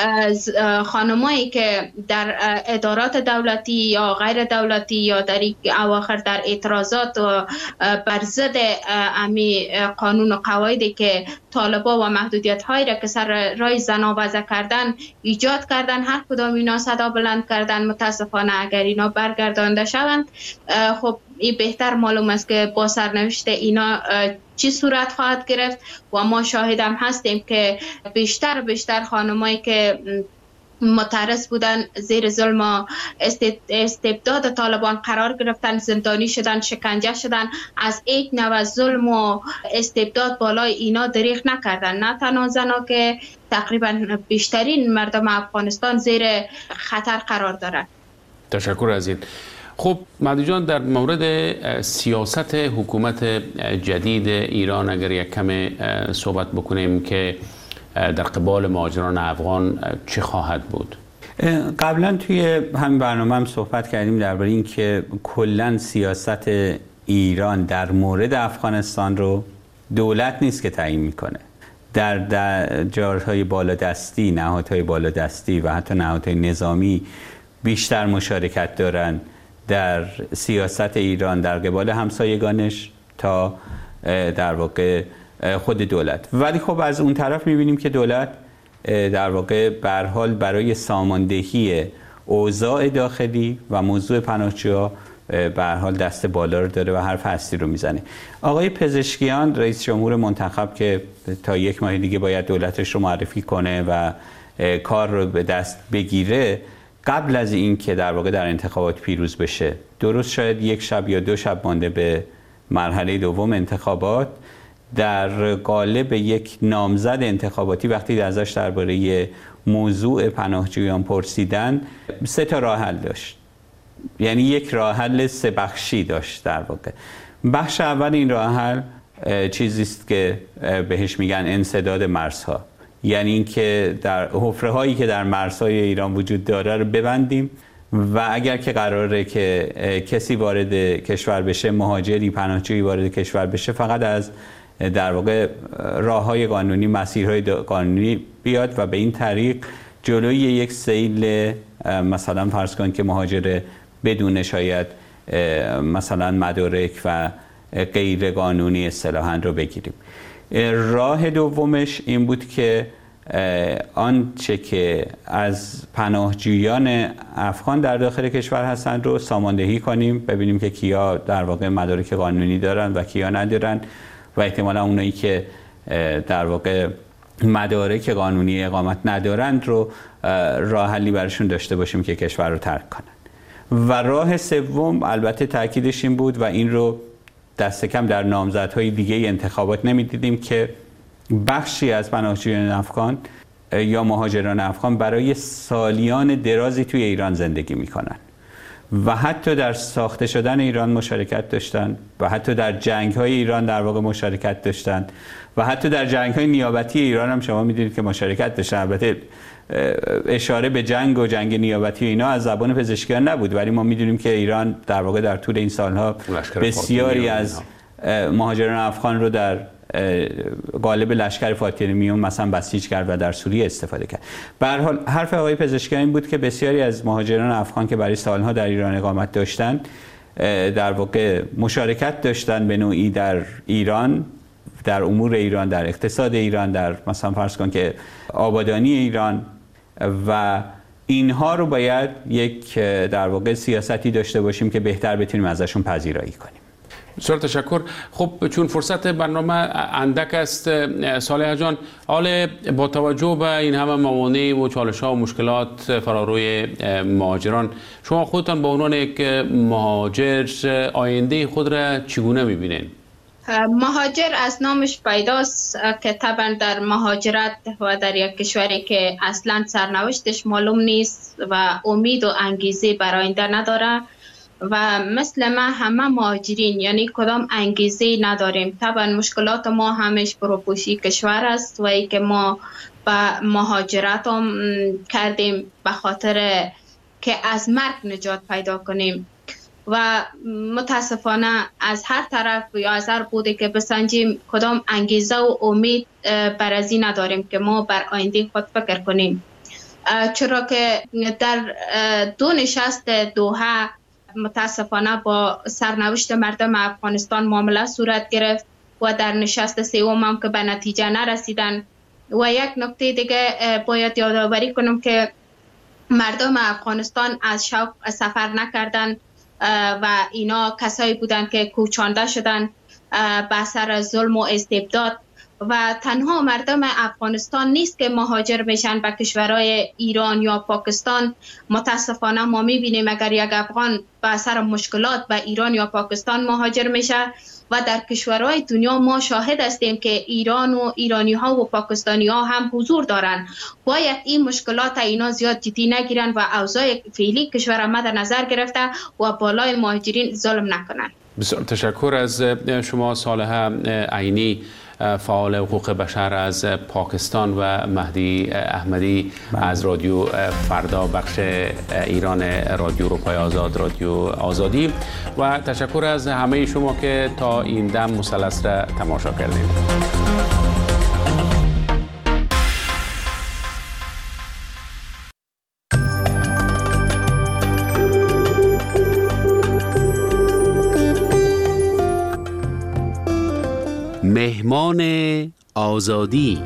F: خانمایی که در ادارات دولتی یا غیر دولتی یا در اواخر در اعتراضات و بر ضد امی قانون و قواعدی که طالبا و محدودیت هایی را که سر رای زنا وضع کردن ایجاد کردن، هر کدام اینا صدا بلند کردن. متاسفانه اگر اینا برگردانده شوند خب این بهتر معلوم است که با سرنوشت اینا چی صورت خواهد گرفت و ما شاهد هم هستیم که بیشتر بیشتر خانمایی که معترض بودن زیر ظلم و استبداد طالبان قرار گرفتن، زندانی شدن، شکنجه شدن، از یک نوع ظلم و استبداد بالای اینا دریغ نکردن. نه تنها زنا که تقریبا بیشترین مردم افغانستان زیر خطر قرار دارند.
D: تشکر از این. خب مهدی جان، در مورد سیاست حکومت جدید ایران اگر یک کم صحبت بکنیم که در قبال مهاجران افغان چه خواهد بود؟
E: قبلا توی همین برنامه هم صحبت کردیم درباره این که کلا سیاست ایران در مورد افغانستان رو دولت نیست که تعیین میکنه. در, در جارهای بالادستی، نهادهای بالادستی و حتی نهادهای نظامی بیشتر مشارکت دارن در سیاست ایران در قبال همسایگانش تا در واقع خود دولت. ولی خب از اون طرف میبینیم که دولت در واقع به هر حال برای ساماندهی اوضاع داخلی و موضوع پناهجوها به هر حال دست بالا رو داره و حرف هستی رو میزنه. آقای پزشکیان رئیس جمهور منتخب که تا یک ماه دیگه باید دولتش رو معرفی کنه و کار رو به دست بگیره، قبل از این که در واقع در انتخابات پیروز بشه، درست شاید یک شب یا دو شب مانده به مرحله دوم انتخابات، در قالب یک نامزد انتخاباتی وقتی ازش درباره موضوع پناهجویان پرسیدن، سه تا راه حل داشت. یعنی یک راه حل سه بخشی داشت در واقع. بخش اول این راه حل چیزی است که بهش میگن انسداد مرزها، یعنی اینکه در حفره هایی که در مرزهای ایران وجود داره رو ببندیم و اگر که قراره که کسی وارد کشور بشه، مهاجری پناهجویی وارد کشور بشه، فقط از در واقع راههای قانونی، مسیرهای قانونی بیاد و به این طریق جلوی یک سیل مثلا فرض کن که مهاجر بدون شاید مثلا مدارک و غیر قانونی اصطلاحاً رو بگیریم. راه دومش این بود که آنچه که از پناهجویان افغان در داخل کشور هستند رو ساماندهی کنیم، ببینیم که کیا در واقع مدارک قانونی دارن و کیا ندارن و احتمالا اونایی که در واقع مدارک قانونی اقامت ندارند رو راه حلی براشون داشته باشیم که کشور رو ترک کنن. و راه سوم البته تاکیدش این بود و این رو دست کم در نامزدهای دیگه انتخابات نمیدیدیم که بخشی از پناهجویان افغان یا مهاجران افغان برای سالیان درازی توی ایران زندگی میکنن و حتی در ساخته شدن ایران مشارکت داشتن و حتی در جنگ‌های ایران در واقع مشارکت داشتن و حتی در جنگ‌های نیابتی ایران هم شما می‌دونید که مشارکت داشتن. البته اشاره به جنگ و جنگ نیابتی اینا از زبان پزشکیان نبود، ولی ما می‌دونیم که ایران در واقع در طول این سالها بسیاری از مهاجران افغان رو در قالب لشکر فاطمیون مثلا بسیج کرد و در سوریه استفاده کرد. به هر حال حرف آقای پزشکیان این بود که بسیاری از مهاجران افغان که برای سالها در ایران اقامت داشتند در واقع مشارکت داشتن به نوعی در ایران، در امور ایران، در اقتصاد ایران، در مثلا فرض کن که آبادانی ایران، و اینها رو باید یک در واقع سیاستی داشته باشیم که بهتر بتونیم ازشون پذیرایی کنیم.
D: بسیار تشکر. خب چون فرصت برنامه اندک است صالح جان، حال با توجه به این همه موانع و چالش ها و مشکلات فراروی مهاجران، شما خودتان به عنوان یک مهاجر آینده خود را چگونه میبینید؟
F: مهاجر از نامش پیداست که طبعا در مهاجرت و در یک کشوری که اصلا سرنوشتش معلوم نیست و امید و انگیزه برای آینده نداره و مثل ما همه مهاجرین یعنی کدام انگیزه نداریم. طبعا مشکلات ما همش پروپوشی کشور است و ای که ما با مهاجرت هم کردیم به خاطر که از مرگ نجات پیدا کنیم و متاسفانه از هر طرف یا از هر بوده که بسنجیم کدام انگیزه و امید بر از این نداریم که ما بر آینده خود فکر کنیم، چرا که در دو نشست دوحه متاسفانه با سرنوشت مردم افغانستان معامله صورت گرفت و در نشست سوم هم که به نتیجه نرسیدن. و یک نکته دیگه باید یادآوری کنم که مردم افغانستان از شوق سفر نکردن و اینا کسایی بودن که کوچانده شدن به اثر ظلم و استبداد و تنها مردم افغانستان نیست که مهاجر میشن به کشورهای ایران یا پاکستان. متاسفانه ما میبینیم اگر یک افغان به اثر مشکلات به ایران یا پاکستان مهاجر میشه و در کشورهای دنیا ما شاهد هستیم که ایران و ایرانی ها و پاکستانی ها هم حضور دارن. باید این مشکلات اینا زیاد جدی نگیرن و اوضاع فعلی کشور ما در نظر گرفته و بالای مهاجرین ظلم نکنن.
D: بسیار تشکر از شما صالحه عینی، فعال حقوق بشر از پاکستان، و مهدی احمدی از رادیو فردا بخش ایران رادیو روپای آزاد، رادیو آزادی، و تشکر از همه شما که تا این دم مثلث را تماشا کردیم.
G: مهمان آزادی.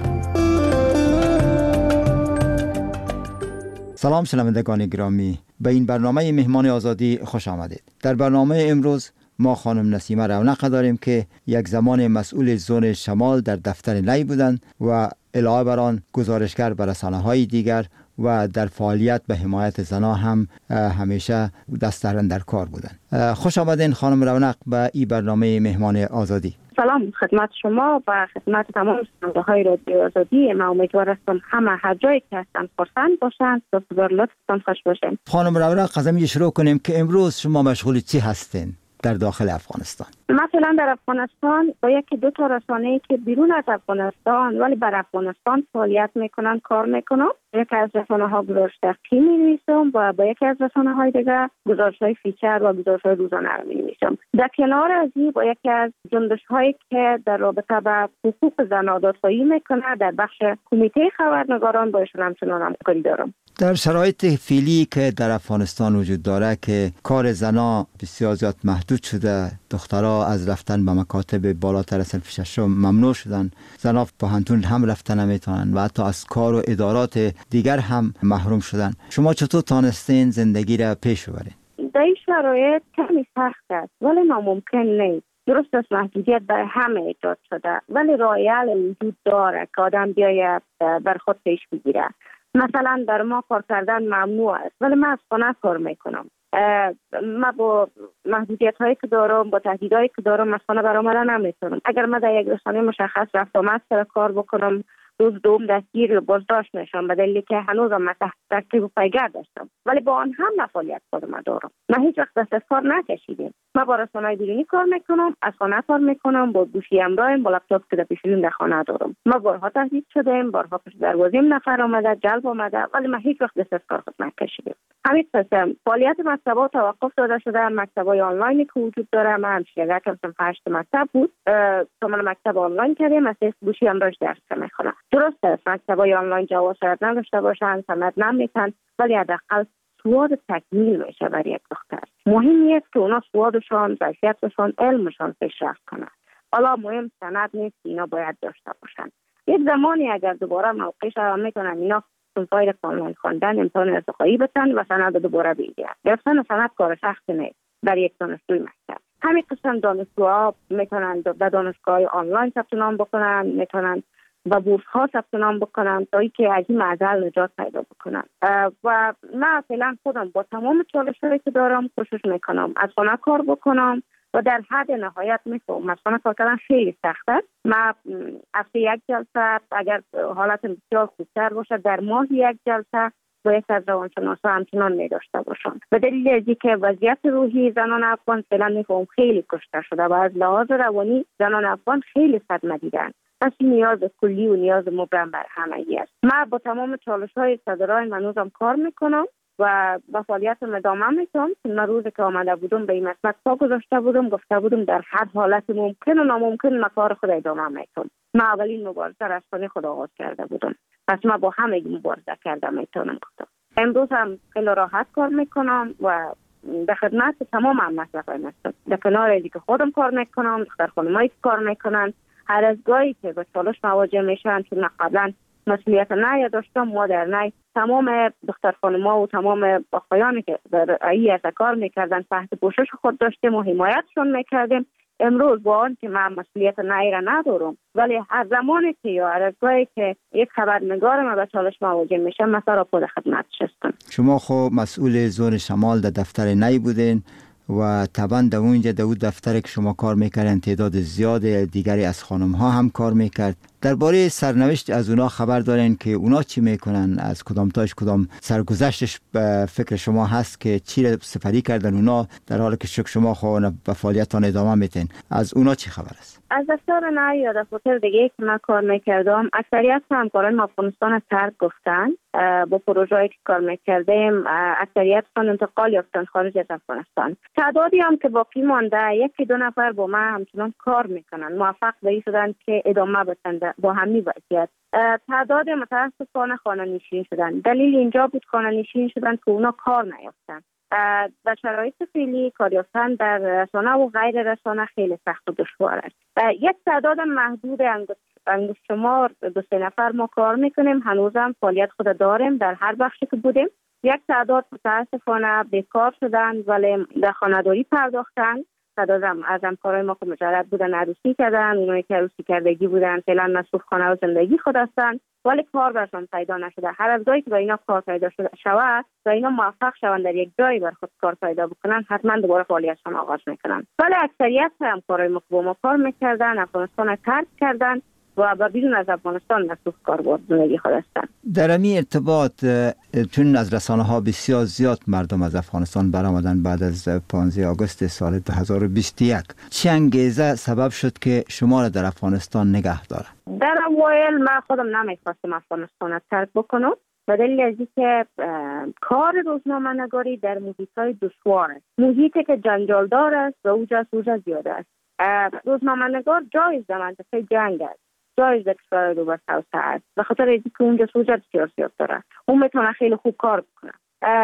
H: سلام شنوندگان گرامی، به این برنامه مهمان آزادی خوش آمدید. در برنامه امروز ما خانم نسیمه رونق داریم که یک زمان مسئول زون شمال در دفتر نی بودند و علاوه بر آن گزارشگر بر رسانه‌های دیگر و در فعالیت به حمایت زنان هم همیشه دست در کار بودن. خوش آمدین خانم رونق به این برنامه مهمان آزادی.
I: سلام خدمت شما و خدمت تمام شنونده های رادیو آزادی. من امیدوار هستم همه هر جایی که هستن خرسند باشن، سپاسگزار لطفتان خوش باشین.
H: خانم رونق از همین شروع کنیم که امروز شما مشغول چی هستین در داخل افغانستان؟
I: مثلا در افغانستان با یکی دو تا رسانه‌ای که بیرون از افغانستان ولی بر افغانستان فعالیت میکنن کار میکنم. یکی از رسانه‌ها گزارش دقیقی می‌نویسم و با یکی از رسانه‌های دیگه گزارش‌های فیچر و گزارش‌های روزانه رو می‌نویسم. در کنار از این با یکی از جنبش‌هایی که در رابطه با حقوق زن آزادخواهی میکنه در بخش کمیته خبرنگاران با ایشون همچنان همکاری دارم.
H: در شرایط فعلی که در افغانستان وجود داره که کار زنا بسیار زیاد محدود شده، دخترها از رفتن به مکاتب بالاتر از صنف ششم ممنوع شدن، زنا پوهنتون هم رفتن نمیتونن و حتی از کار و ادارات دیگر هم محروم شدن. شما چطور تانستین زندگی را پیش ببرید؟
I: در این شرایط کمی سخت است ولی ناممکن نیست. درست است محدودیت برای همه ایجاد شده ولی راه حل وجود داره که آدم بیاید بر خود پیش بگیره. مثلا در ما کار کردن ممنوع است ولی من از خانه کار میکنم. من با محدودیت هایی که دارم، با تهدیدهایی که دارم از خانه برآمدن نمیتونم. اگر من در یک رسانه مشخص رفت آمد سر کار بکنم، روز دوم دستگیر و بازداشت میشم به دلیلی که هنوزم من تحت تعقیب و پیگر داشتم ولی با آن هم فعالیت خودم دارم. من هیچ وقت دست از کار نکشیدم. من با رسانه‌های بیرونی کار میکنم، از خانه کار میکنم، با گوشی همراهم، با لپتاپ که در پیشون در خانه دارم. ما بارها تهدید شدیم، بارها پشت دروازه‌ام نفر آمده، جلب آمده ولی من هیچ وقت دست از کار خود نکشیدم. همین قسم فعالیت مکتب‌ها توقف داده شده. مکتب‌های آنلاینی که وجود داره، من همیشه یک قسم هشت مکتب بود، کاملا مکتب آنلاین کردیم، از گوشی همراهش درس میخونم. درست است مکتب‌های آنلاین جواز شاید نداشته باشن، سند نمیتن ولی حداقل سواد تکمیل میشه برای یک دختر. مهم نیست که اونا سوادشان، ظرفیتشان، علمشان پیشرفت کنه. حالا مهم سند نیست، اینا باید داشته باشن. یک زمانی اگر دوباره موقعش را میکنن اینا فایل کامل خواندن، امتحان ارتقایی بتن و سند دوباره بگیرن. گرفتن سند کار سخت نیست برای یک دانشجوی مکتب. همین قسم دانشجوها میتونن در دانشگاه آنلاین ثبت نام بکنن، میتونن و بورس ها ثبت نام بکنن تا اینکه از این معضل نجات پیدا بکنن. و من فعلا خودم با تمام چالش‌هایی که دارم کوشش میکنم از خانه کار بکنم و در حد نهایت میفهمم از خانه کار کردن خیلی سخته. من هفته یک جلسه اگر حالت بسیار خوبتر باشه در ماه یک جلسه با یک از روانشناسا همچنان می داشته باشم. به دلیل از اینکه وضعیت روحی زنان افغان فعلا میفهمم خیلی کشته شده و از لحاظ روانی زنان افغان خیلی صدمه دیدن. پس نیاز کلی و نیاز مبرم بر همگی است. من با تمام چالش‌های صدرای منوزم کار میکنم و با فعالیتم ادامه میدم. من روزی که آمده بودم به این مسئله پا گذاشته بودم، گفته بودم در هر حالت ممکن و ناممکن من کار خود ادامه میدم. من اولین مبارزه را از خانه خود آغاز کرده بودم. پس من با همه مبارزه کرده میتونم گفتم. امروز هم خیلی راحت کار میکنم و به خدمت تمام هم مسئله هستم. در کنار اینکه خودم کار میکنم، دختر خانمایی که کار میکنن، هر از گاهی که به چالش مواجه میشن چون قبلا مسئولیت نه داشتم ما در نه تمام دختر خانم‌ها و تمام آقایانی که در ای از کار میکردن تحت پوشش خود داشتیم و حمایتشون میکردیم. امروز با آن که من مسئولیت نه را ندارم ولی هر زمانی که یا هر از گاهی که یک خبرنگار ما به چالش مواجه میشه من سراپا خدمتش هستم.
H: شما خب مسئول زون شمال در دفتر نی بودین و طبعا در اونجا در اون دفتر که شما کار میکردن تعداد زیاد دیگری از خانم ها هم کار میکرد. درباره سرنوشت از اونا خبر دارین که اونا چی میکنن؟ از کدام تاش کدام سرگذشتش به فکر شما هست که چی رو سپری کردن اونا در حالی که شک شما خواهن به فعالیتان ادامه میتین؟ از اونا چی خبر است؟
I: از دفتر نه یا دفتر دیگه که من کار میکردم اکثریت همکاران افغانستان از ترک گفتن. با پروژه‌ای که کار میکردیم اکثریت خان انتقال یافتن خارج از افغانستان. تعدادی هم که باقی مانده یکی دو نفر با من همچنان کار میکنن، موفق به این شدن که ادامه بدن با همین وضعیت. تعداد متاسفانه خانه نشین شدن. دلیل اینجا بود خانه نشین شدن که اونا کار نیافتن. در شرایط فعلی کار یافتن در رسانه و غیر رسانه خیلی سخت و دشوار است. یک تعداد محدود انگشت شمار دو سه نفر ما کار میکنیم، هنوزم فعالیت خود داریم در هر بخشی که بودیم. یک تعداد متاسفانه بیکار شدن ولی در خانه‌داری پرداختن تعدادم از همکارای ما که مجرد بودن عروسی کردن، اونایی که عروسی کردگی بودن فعلا مصروف خانه و زندگی خود هستن، ولی کار برشان پیدا نشده. هر از گاهی که با اینا کار پیدا شده شود و اینا موفق شوند در یک جایی بر خود کار پیدا بکنن، حتما دوباره فعالیتشان آغاز میکنن. ولی اکثریت همکارای ما که با ما کار میکردن افغانستان ترک کردن و با بیرون از افغانستان مصروف کار بود زندگی خود هستند.
H: در این ارتباط چون از رسانه ها بسیار زیاد مردم از افغانستان برآمدن بعد از پانزده آگوست سال دو هزار و بیست و یک، چه انگیزه سبب شد که شما را در افغانستان نگه داره؟
I: در اوایل من خودم نمیخواستم افغانستان را ترک بکنم به دلیل از اینکه کار روزنامه نگاری در محیط‌های دشوار است، محیطی که جنجالدار است و اوجا سوژه زیاده است. روزنامه نگار جایز در منطقه جنگ است، جایز در کشور رو بر توسعه است، به خاطر اینکه اونجا سوژه بسیار زیاد داره، اون میتونه خیلی خوب کار بکنه.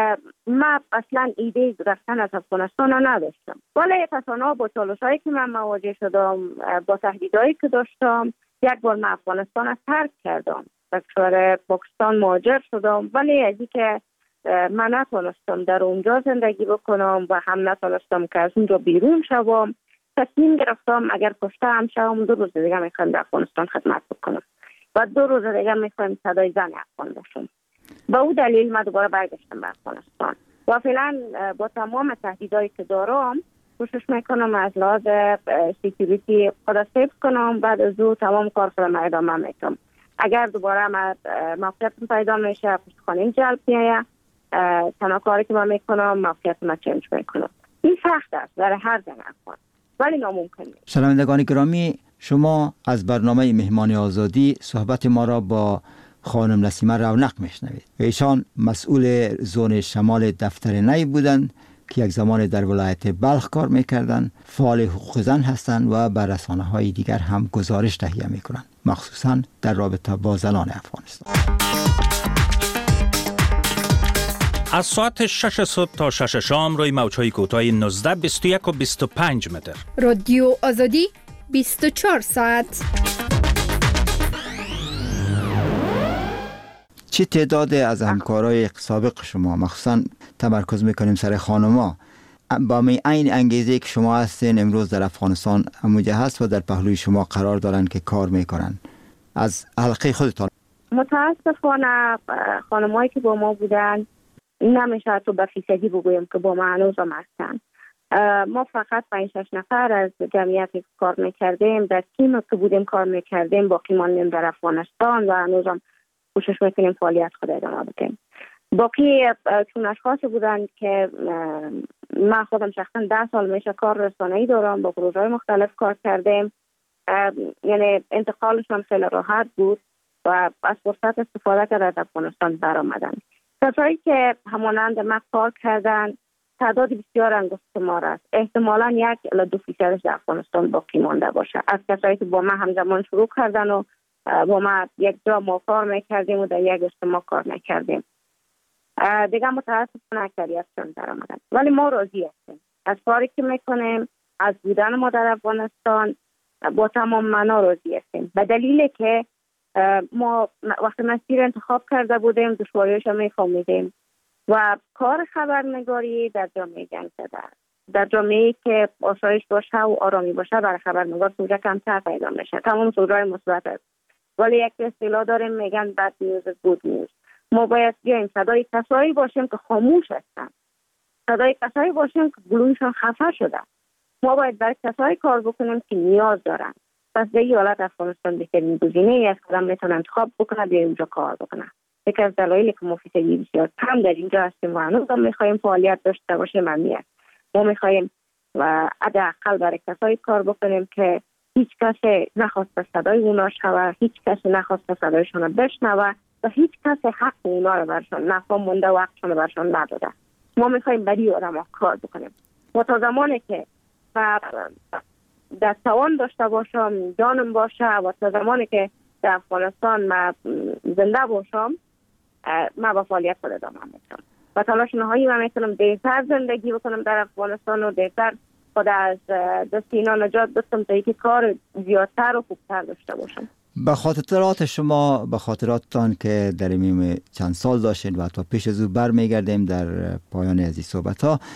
I: من اصلا ایده رفتن از افغانستان نداشتم، ولی تصانیف با چالش‌هایی که من مواجه شدم، با تهدیدهایی که داشتم، یک بار من افغانستان از ترک کردم، به کشور پاکستان مهاجر شدم، ولی از اینکه من نتونستم در اونجا زندگی بکنم و هم نتونستم که از اونجا بیرون شوم، تصمیم گرفتم اگر کشته هم شوم دو روز دیگه میخوایم در افغانستان خدمت بکنم و دو روز دیگه میخوایم صدای زن افغان باشم. با او دلیل من دوباره برگشتم به افغانستان و فعلا با تمام تهدیدایی که دارم کوشش میکنم از لحاظ سکیوریتی خود سیف کنم، بعد از او تمام کار خودم ادامه میدم. اگر دوباره موقعیتم پیدا میشه پشتخانه‌ام جلب میایه، تنها کاری که من میکنم موقعیتم چنج میکنم. این سخت است برای هر زن افغان ولی ناممکن نیست.
H: شنوندگان گرامی، شما از برنامه مهمان آزادی صحبت ما را با خانم نسیمه رونق میشنوید. ایشان مسئول زون شمال دفتر نی بودند که یک زمان در ولایت بلخ کار میکردند، فعال حقوق زن هستند و بر رسانه‌های دیگر هم گزارش تهیه میکنند، مخصوصا در رابطه با زنان افغانستان.
C: از ساعت شش صبح تا شش شام روی موج‌های کوتاه نوزده، بیست و یک و بیست و پنج متر.
J: رادیو آزادی بیست و چهار ساعت.
H: چه تعداد از همکارای سابق شما، مخصوصا تمرکز میکنیم سر خانما، با می این انگیزه که شما هستین امروز در افغانستان همونجا هست و در پهلوی شما قرار دارن که کار میکنن، از حلقه خودتان؟
I: متاسفانه خانمایی که با ما بودن نمیشه تو به فیصدی بگویم که با ما هنوز هم هستن. ما فقط پنج شش نفر از جمعیتی که کار میکردیم در تیم که بودیم کار میکردیم باقی ماندیم در افغانستان و هنوز هم کوشش میکنیم فعالیت خود ادامه بدیم. باقی چون اشخاصی بودن که من خودم شخصا ده سال میشه کار رسانه‌ای دارم، با پروژه‌های مختلف کار کردیم، یعنی انتقالشون خیلی راحت بود و از فرصت استفاده کرده از افغانستان برآمدن. کسایی که همانند ما کار کردن تعداد بسیار انگشت ما است، احتمالاً یک الی دو فیصدش در افغانستان باقی مانده باشه از کسایی که با ما همزمان شروع کردن و با ما یک جا ما کار میکردیم و در یک اجتماع کار میکردیم. دیگه متاسفانه اکثریتشون در آمدن، ولی ما راضی هستیم از کاری که میکنیم، از بودن ما در افغانستان با تمام معنا راضی هستیم، به دلیلی که ما وقتی مسیر انتخاب کرده بودیم دشواریش هم میفهمیدیم و کار خبرنگاری در جامعه جنگ زده است. در جامعه‌ای که آسایش باشه و آرامی باشه برای خبرنگار سوژه کمتر پیدا میشه، تمام سوژه‌های مثبت است، ولی یک اصطلاح داریم میگن بد نیوز گود نیوز. ما باید بیایم صدای کسایی باشیم که خاموش هستن، صدای کسایی باشیم که گلویشان خفه شده. ما باید برای کسایی کار بکنیم که نیاز دارن. پس به این حالت افغانستان بهترین گزینه ای است که آدم میتونه انتخاب بکنه بیایم اونجا کار بکنه. یکی از دلایلی که ما فیصدی بسیار کم در اینجا هستیم و هنوز هم میخوایم فعالیت داشته باشیم همین است. ما میخوایم و حداقل برای کسایی کار بکنیم که هیچ کسی نخواست صدای اونا شنوه، هیچ کسی نخواست صدایشون بشنوه و هیچ کسی حق اونا رو برشان نفهم مونده و حقشون رو برشان نداده. ما میخوایم برای آدم کار بکنیم. و تا زمانی که در توان داشته باشم، جانم باشه و تا زمانی که در افغانستان من زنده باشم، من با فعالیت خود ادامه میدم و تلاش نهایی من میکنم دیرتر زندگی بکنم در افغانستان و دیرتر خود از دست اینا نجات بدم تا اینکه کار زیادتر و خوبتر داشته باشم.
H: به خاطرات شما، به خاطراتتان که در این چند سال داشتین و تا پیش از او برمیگردیم در پایان از این صحبت ها،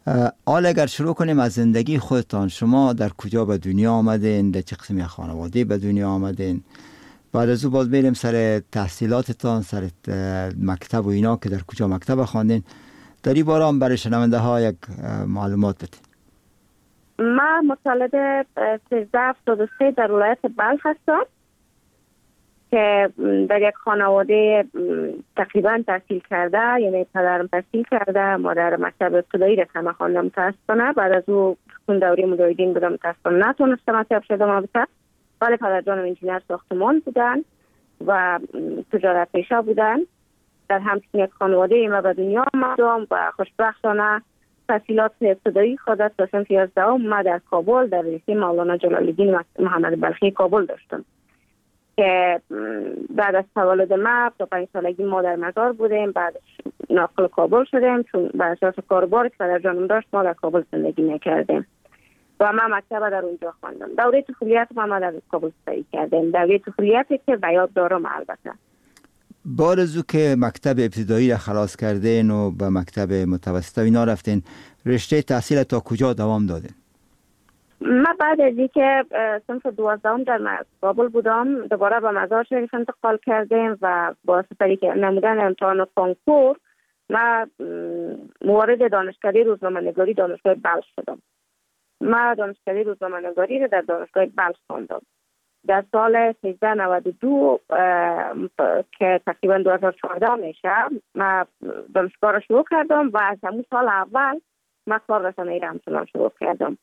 H: حال اگر شروع کنیم از زندگی خودتان، شما در کجا به دنیا آمدین؟ در چه قسمی خانواده به دنیا آمدین؟ بعد از او باز بریم سر تحصیلاتتان، سر مکتب و اینا که در کجا مکتب خواندین. در این باره هم برای شنونده ها یک معلومات بدین.
I: من متولد سیزده هفتاد و سه در ولایت بلخ هستم که در یک خانواده تقریبا تحصیل کرده، یعنی پدرم تحصیل کرده، مادر مکتب ابتدایی را که من خواندم متاسفانه. بعد از او خون دوره مجاهدین بودم، متاسفانه نتونستم مطلب شدم البته، ولی پدر جانم انجینر ساختمان بودن و تجارت پیشه بودن. در همچین یک خانواده ما به دنیا آمدم و خوشبختانه تحصیلات ابتدایی خودم تا صنف یازدهم ما در کابل در رشته مولانا جلال الدین محمد بلخی کابل داشتم که بعد از تولد ما تا پنج سالگی ما در مزار بودیم. بعد ناقل کابل شدیم چون بر اساس کاربار که پدر جانم داشت ما در کابل زندگی نکردیم و من مکتب در اونجا خواندم. دوره طفولیت ما در کابل سپری کردیم، دوره طفولیتی که به یاد دارم. البته
H: بارزو که مکتب ابتدایی را خلاص کردین و به مکتب متوسط اینا رفتین، رشته تحصیل تا کجا دوام دادین؟
I: من بعد از اینکه صنف دوازدهم در کابل بودم دوباره به مزار شریف انتقال کردیم و با سپری که نمودن امتحان کنکور من موارد دانشکده روزنامه‌نگاری دانشگاه بلخ شدم. من دانشکده روزنامه‌نگاری را در دانشگاه بلخ خواندم. در سال سیزده نود و دو که تقریبا دو هزار و چهارده میشه من دانشگاه را شروع کردم و از همون سال اول من کار رسانه‌ای را همچنان شروع کردم.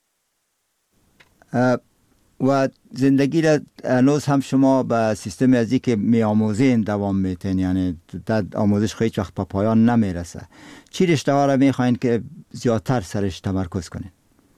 H: و زندگی را هنوز هم شما به سیستم ازی که می آموزین دوام میتین، یعنی در آموزش هیچ وقت پا پایان نمیرسه. چی رشته ها را میخواین که زیادتر سرش تمرکز کنین؟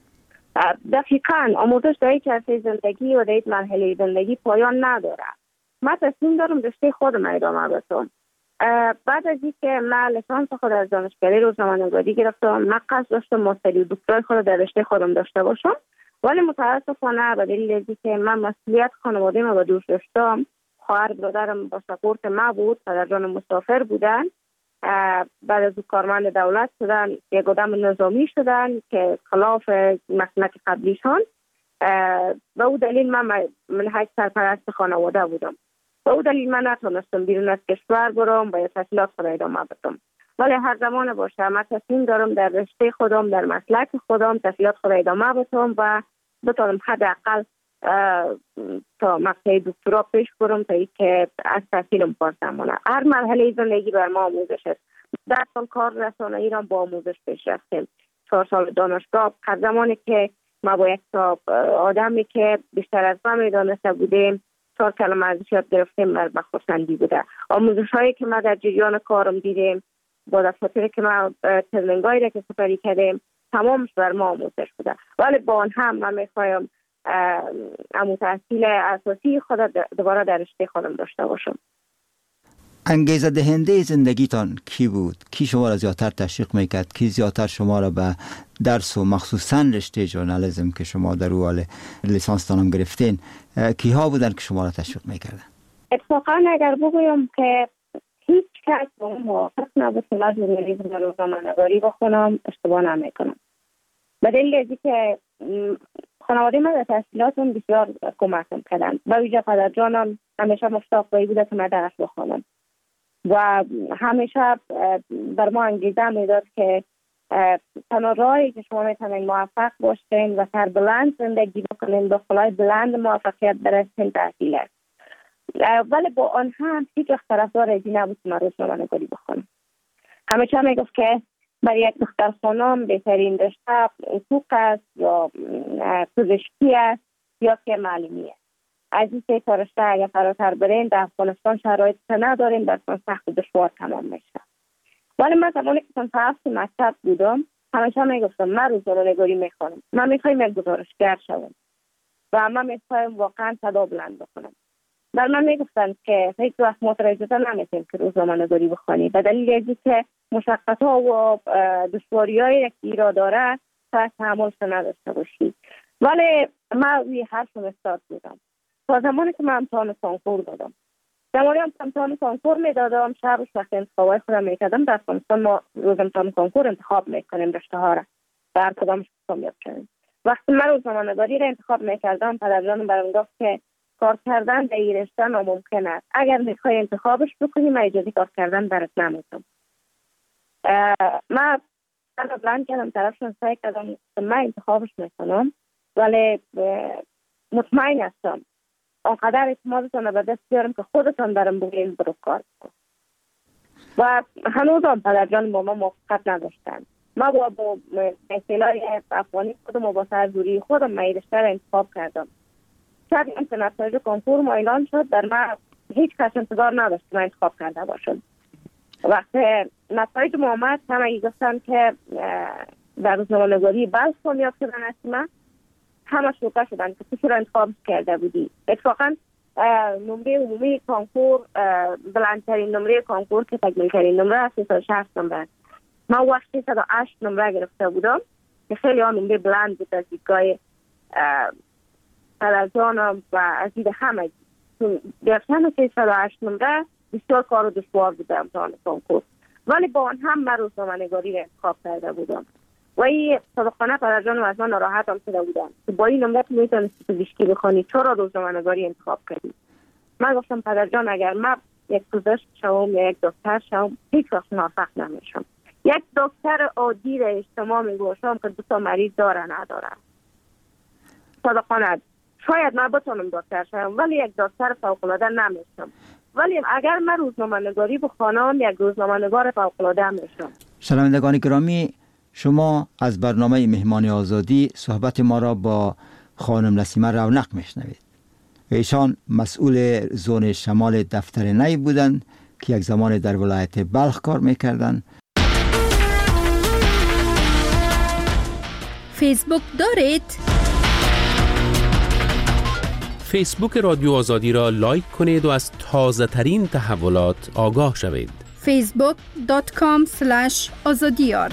I: دقیقاً آموزش در یک عرصه زندگی و در یک مرحله زندگی پایان نداره. من تصمیم دارم رشته خودم ادامه بدم. بعد از اینکه من لیسانس خود از دانشکده روزنامه‌نگاری گرفتم، من قصد داشتم ماستری و دکترای خود در رشته خودم داشته باشم، ولی متاسفانه به دلیل اینکه من مسئولیت خانواده ما به دوش داشتم، خواهر برادرم با سپورت ما بود، پدر جانم مسافر بودن، بعد از کارمند دولت شدن، یک آدم نظامی شدن که خلاف مسلک قبلیشان. به او دلیل من منهج سرپرست خانواده بودم. به او دلیل من نتونستم بیرون از کشور برم و تحصیلات خود ادامه بدم. ولی هر زمان باشه من تصمیم دارم در رشته خودم، در مسلک خودم تحصیلات خود ادامه بدم و بتونم حداقل تا مقطع دکترا پیش برم تا اینکه از تحصیلم پارسم مانه. هر مرحله زندگی بر ما آموزش است. در سال کار رسانه‌ای را با آموزش پیش رفتیم. چهار سال دانشگاه، هر زمانی که ما با یک تا آدمی که بیشتر از ما میدانسته بودیم چهار کلمه ازش یاد گرفتیم، بر بخورسندی بوده. آموزش هایی که ما در جریان کارم دیدیم با دفاتری که ما ترنینگایی را که سپری کردیم تمامش بر ما آموزش بوده. ولی با آن هم من میخوایم امو تحصیل اساسی خود دوباره در رشته خودم داشته باشم.
H: انگیزه دهنده زندگیتان کی بود؟ کی شما را زیادتر تشویق میکرد؟ کی زیادتر شما را به درس و مخصوصا رشته ژورنالیسم که شما در او حال لیسانس تانم گرفتین، کی ها بودن که شما را تشویق میکردن؟
I: اتفاقا اگر بگویم که هیچ کس با اون موافق نبود که من ژورنالیسم و روزنامه‌نگاری بخونم، اشتباه نمیکنم. به دلیل اینکه که خانواده من در تحصیلاتم بسیار کمکم کردن. با ویژه پدر جانم همیشه مشتاق بوده که من درس بخونم و همیشه بر ما انگیزه میداد که تنها راهی که شما میتونید موفق باشین و سربلند زندگی بکنین، با خلای بلند موفقیت برسین تحصیل است. ولی با آن هم هیچ وقت طرفدار ازی نبود که من روزنامه‌نگاری بخونم. همیشه میگفت که برای یک دختر خانم بهترین رشته حقوق است یا پزشکی است یا که معلمی است. از این سه تا رشته اگر فراتر برین در افغانستان شرایط نداریم، در سخت و دشوار تمام میشه. ولی من زمانی که صنف هفت مکتب بودم همیشه میگفتم من روزنامه‌نگاری میخوانم، من میخوایم یک گزارشگر شوم و من میخوایم واقعا صدا بلند بکنم. بر من میگفتن که هیچ وقت مترجمه نمیتونیم که روزنامه‌نگاری بخوانی، به دلیل اینکه مشقت‌ها و دشواری‌هایی که ایراد داره تا تحملش نداشته باشی. ولی من روی حرفم استاد بودم تا زمانی که من امتحان کنکور دادم. زمانی هم امتحان کنکور میدادم، شبش وقتی انتخابای خودم میکردم، در افغانستان ما روز امتحان کنکور انتخاب میکنیم رشته ها را. در کدامش کامیاب شدیم. وقتی من روزنامه‌نگاری را انتخاب میکردم پدرجانم برام گفت که کار کردن در این رشته ناممکن است. اگر میخوای انتخابش بکنی من اجازه کار کردن برات نمیدم. من من بلند کردم طرفشون سعی کردم من انتخابش میکنم، ولی مطمئن هستم آنقدر اعتمادتان به دست بیارم که خودتان برام بگین برو کار کن. و هنوز هم پدرجان با ما موافقت نداشتن. ما با با اصطلاح افغانی خودم و با سرزوری خودم من رشته را انتخاب کردم. شاید این که نتایج کنکور ما اعلان شد در من هیچ کس انتظار نداشت که من انتخاب کرده باشم. وقتی نتایج ما آمد همه گفتن که در روزنامه‌نگاری بلخ کامیاب شدن هستی، من همه شوکه شدن که تو چرا انتخاب کرده بودی. اتفاقا نمره عمومی کنکور بلندترین نمره کنکور که تکمیل‌ترین نمره است سیصد و شصت نمره. من وقت سیصد و هشت نمره گرفته بودم که خیلی ها نمره بلند بود از دیدگاه پدرجانم و از دید همه. گرفتن سیصد و هشت نمره بسیار کار و دشوار بوده امتحان کنکور، ولی با آن هم من روزنامه‌نگاری را انتخاب کرده بودم و این صادقانه پدرجانم از من ناراحت هم شده بودم که با این نمره میتونستی پزشکی بخوانی، چرا روزنامه‌نگاری انتخاب کردی؟ من گفتم پدرجان اگر من یک پزشک شوم یا یک دکتر شوم هیچ وقت موفق نمیشم. یک دکتر عادی را اجتماع میگوشم که دو تا مریض داره نداره. صادقانه شاید من بتونم دکتر شوم ولی یک دکتر فوق‌العاده نمیشم. ولی اگر من روزنامه‌نگاری بخوانم یک روزنامه‌نگار فوق‌العاده میشم.
H: شنوندگان گرامی، شما از برنامه مهمان آزادی صحبت ما را با خانم نسیمه رونق میشنوید. ایشان مسئول زون شمال دفتر نی بودند که یک زمان در ولایت بلخ کار میکردند.
J: فیسبوک دارید؟
G: فیسبوک رادیو آزادی را لایک کنید و از تازه ترین تحولات آگاه شوید.
J: فیسبوک دات کام اسلش آزادیار.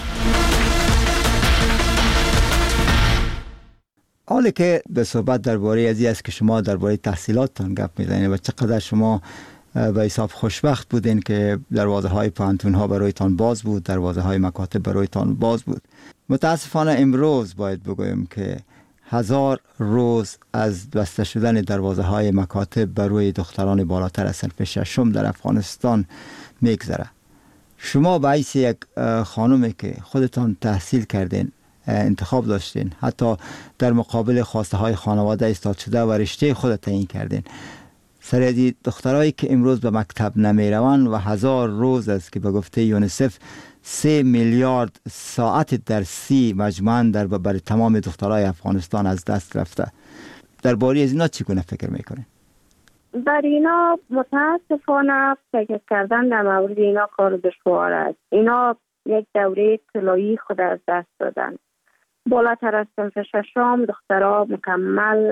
H: حالا که به صحبت درباره ازی است که شما درباره تحصیلاتتان گپ میزنید و چقدر شما به حساب خوشبخت بودین که دروازه های پانتون ها برایتان باز بود، دروازه های مکاتب برایتان باز بود. متاسفانه امروز باید بگویم که هزار روز از بسته شدن دروازه های مکاتب بر روی دختران بالاتر از صنف ششم در افغانستان میگذره. شما به حیث یک خانومی که خودتان تحصیل کردین، انتخاب داشتین، حتی در مقابل خواسته های خانواده ایستاد شده و رشته خود تعیین کردین، سریعی دخترایی که امروز به مکتب نمی روند و هزار روز است که به گفته یونیسف سه میلیارد ساعت درسی مجموعاً در برای تمام دخترای افغانستان از دست رفته. درباره از اینا چگونه فکر میکنین؟
I: در اینا متاسفانه فکر کردن در مورد اینا کار دشوار است. اینا یک دوره طلایی خود از دست دادن. بالاتر از صنف ششم دخترها مکمل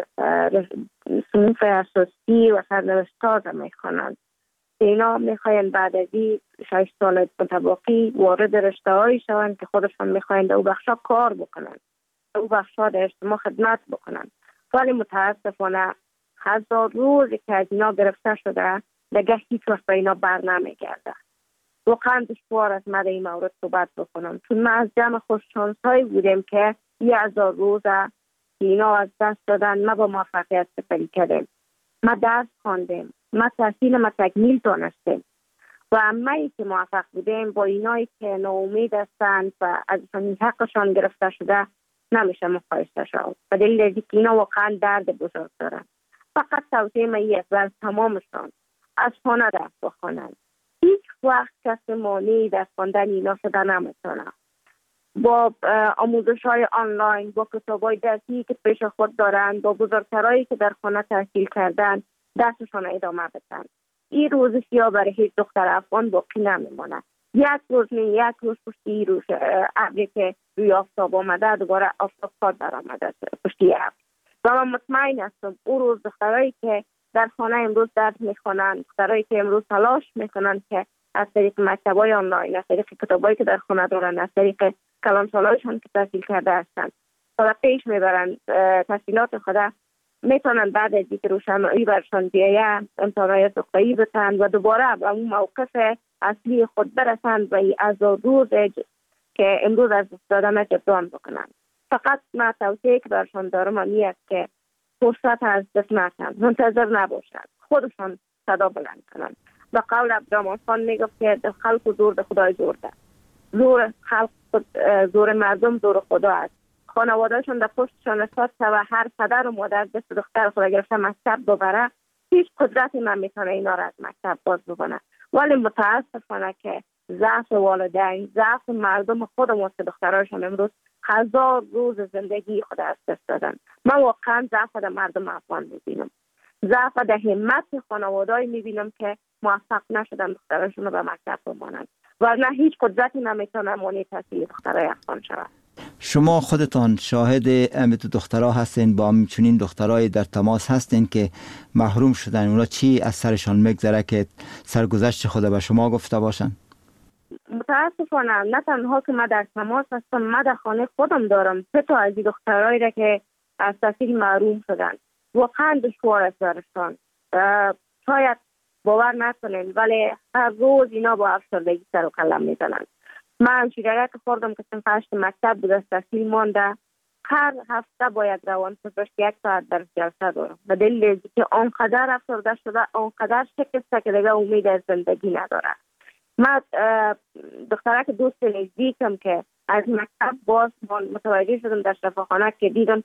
I: صنف اساسی و سرنوشت تازه میخوانند. اینا میخواین بعد از این شش سال متباقی وارد رشته هایی شوند که خودشان میخواین در او بخشا کار بکنند، در او بخشا در اجتماع خدمت بکنند. ولی متاسفانه هزار روزی که از اینا گرفته شده دیگه هیچ وقت به اینا بر نمیگرده. واقعا دشوار است من در این مورد صحبت بکنم، چون ما از جمع خوششانسایی بودیم که یه هزار روزه که اینا از دست دادن ما با موفقیت سپری کردیم. ما درس خواندیم، ما تحصیل ما تکمیل دانستیم و همه‌ای که موفق بودیم با اینایی که ناامید هستند و ازشان حقشان گرفته شده نمیشه مقایسه شد. به دلیل از اینکه اینا واقعا درد بزرگ دارن. فقط توصیه من یک بر تمامشان از خانه درس بخوانند. هیچ وقت کسی مانعی در خواندن اینا شده نمیتونه. با آموزش های آنلاین، با کتاب های درسی که پیش خود دارند، با بزرگترایی که در خانه تحصیل کردن درسشان ادامه بدن. این روز سیاه برای هیچ دختر افغان باقی نمیمونه. یک روز نه یک روز پشتی روز ابری که روی آفتاب آمده دوباره آفتاب خود در آمده پشتی ابر. و من مطمئن هستم اون روز دخترایی که در خانه امروز درس میخوانند، دخترایی که امروز تلاش میکنند که از طریق مکتب‌های آنلاین، از طریق کتابایی که در خانه دارند، از طریق کلانسالایشان که تحصیل کرده هستند تا پیش میبرند تحصیلات خود، میتونن بعد از اینکه روشنایی برشان بیاید امتحانات دکترایی بتند و دوباره به اون موقف اصلی خود برسند و از روز که امروز از دست دادن جبران بکنند. فقط من توصیه که برشان دارم این است که فرصت از دست نکنند، منتظر نباشند، خودشان صدا بلند کنند. به قول عبدالرحمن خان میگفت که خلق زور به خدای زور ده. زور خلق زور مردم زور خدا است. خانوادهشون در پشتشان استاد و هر پدر و مادر دست دختر خود گرفته مکتب ببره، هیچ قدرتی نمیتونه اینا را از مکتب باز بکنه. ولی متاسفانه که ضعف والدین، ضعف مردم خودمون که دخترایشون امروز هزار روز زندگی خود از دست دادن. من واقعا ضعف در مردم افغان میبینم، ضعف در همت خانواده‌ای میبینم که موفق نشدن دخترایشون رو به مکتب بمانند، ورنه هیچ قدرتی نمیتونه مانع تحصیل دخترای افغان شود.
H: شما خودتان شاهد امیت دخترها هستین، با همچنین دخترای در تماس هستین که محروم شدن، اونا چی از سرشان میگذره که سرگذشت خود به شما گفته باشن؟
I: متاسفانه نه تنها که من در تماس هستم، من در خانه خودم دارم سه تا از این دخترایی را که از تحصیل محروم شدن. واقعا دشوار است برشان. شاید باور نکنین ولی هر روز اینا با افسردگی سر و کله میزنن. من شیرگه که خوردم که صنف هشت مکتب بود از تحصیل مانده، هر هفته باید روان پزشک یک ساعت در جلسه دارم به دلیل که آنقدر افسرده شده، آنقدر شکسته که دیگه امید از زندگی نداره. من دختره که دوست نزدیکم که از مکتب باز متوجه شدم در شفاخانه که دیدم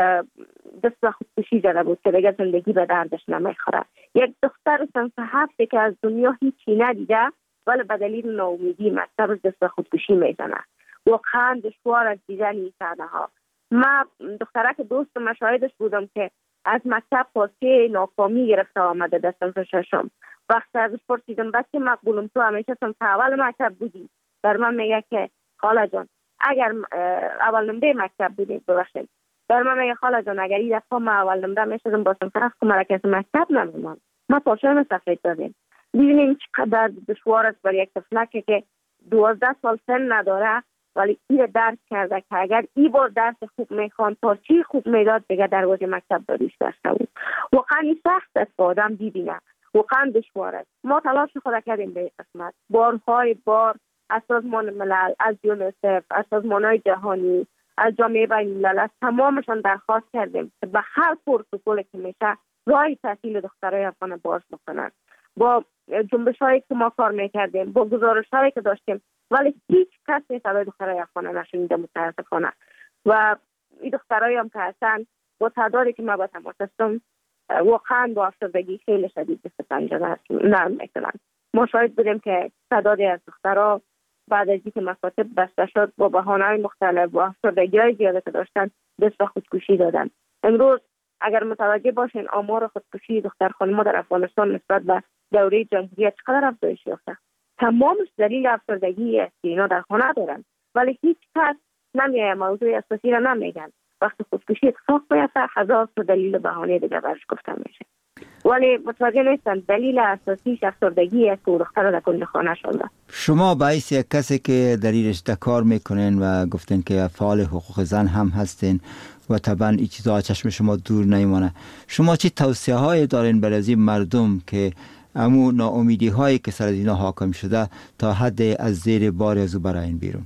I: دست به خودکشی زده بود که دیگه زندگی به دردش نمیخوره. یک دختر صنف هفته که از دنیا هیچی ندیده ولی به دلیل ناامیدی مکتب دست به خودکشی میزنه. واقعا دشوار از دیدن این صحنه ها. من دختره که دوست مشاهدش بودم که از مکتب پاسه ناکامی گرفته آمده در صنف ششم. وقت ازش پرسیدم بچه مقبولم تو همیشه صنف اول مکتب بودی؟ در من میگه که خاله جان اگر اول نمره مکتب بودی ببخشید. در من میگه خاله جان اگر این دفعه ما اول نمره میشدم با صنف هفت مرکز مکتب نمیمان. ما پاشم سفید دادیم. ببینیم چقدر دشوار است برای یک طفلک که دوازده سال سن نداره ولی این درس کرده که اگر این بار درس خوب میخوان پارچی خوب میداد دیگه دروازه مکتب داریش داشته بود. واقعا این سخت است که آدم ببینه، واقعا دشوار است. ما تلاش خود کردیم به این قسمت، بارهای بار از سازمان ملل، از یونیسف، از سازمانهای جهانی، از جامعه بین الملل، از تمامشان درخواست کردیم که به هر پروتکلی که میشه راه تحصیل دخترای افغان باز بکنن. با جنبش هایی که ما کار میکردیم، با گزارش هایی که داشتیم ولی هیچ کسی صدای دخترای افغان نشنیده متاسفانه. و این دخترایی هم که هستن با تعدادی که ما با تماس هستم واقعا با افسردگی خیلی شدید دست پنجه نرم میکنن. ما شاهد بودیم که تعدادی از دخترها بعد از اینکه مکاتب بسته شد با بهانه‌های مختلف با افسردگی‌های زیاده که داشتن دست به خودکشی دادن. امروز اگر متوجه باشین آمار خودکشی دختر خانم‌ها در افغانستان نسبت به دوره جمهوریت چقدر افزایش یافته. تمامش دلیل افسردگی است که اینا در خانه دارن ولی هیچ کس نمیایه موضوع اساسی را نمیگن. وقتی خودکشی اتفاق بیفته هزار تا دلیل و بهانه دیگه برش گفته میشه ولی متوجه نیستن دلیل اساسیش افسردگی است که دختر در کل خانه شده.
H: شما باعث یک کسی که در این رشته کار میکنین و گفتین که فعال حقوق زن هم هستین و طبعا این چیزها چشم شما دور نمیمانه، شما چی توصیه های دارین برای این مردم که امو ناامیدی هایی که سر از اینا حاکم شده تا حد از زیر بار از او براین بیرون؟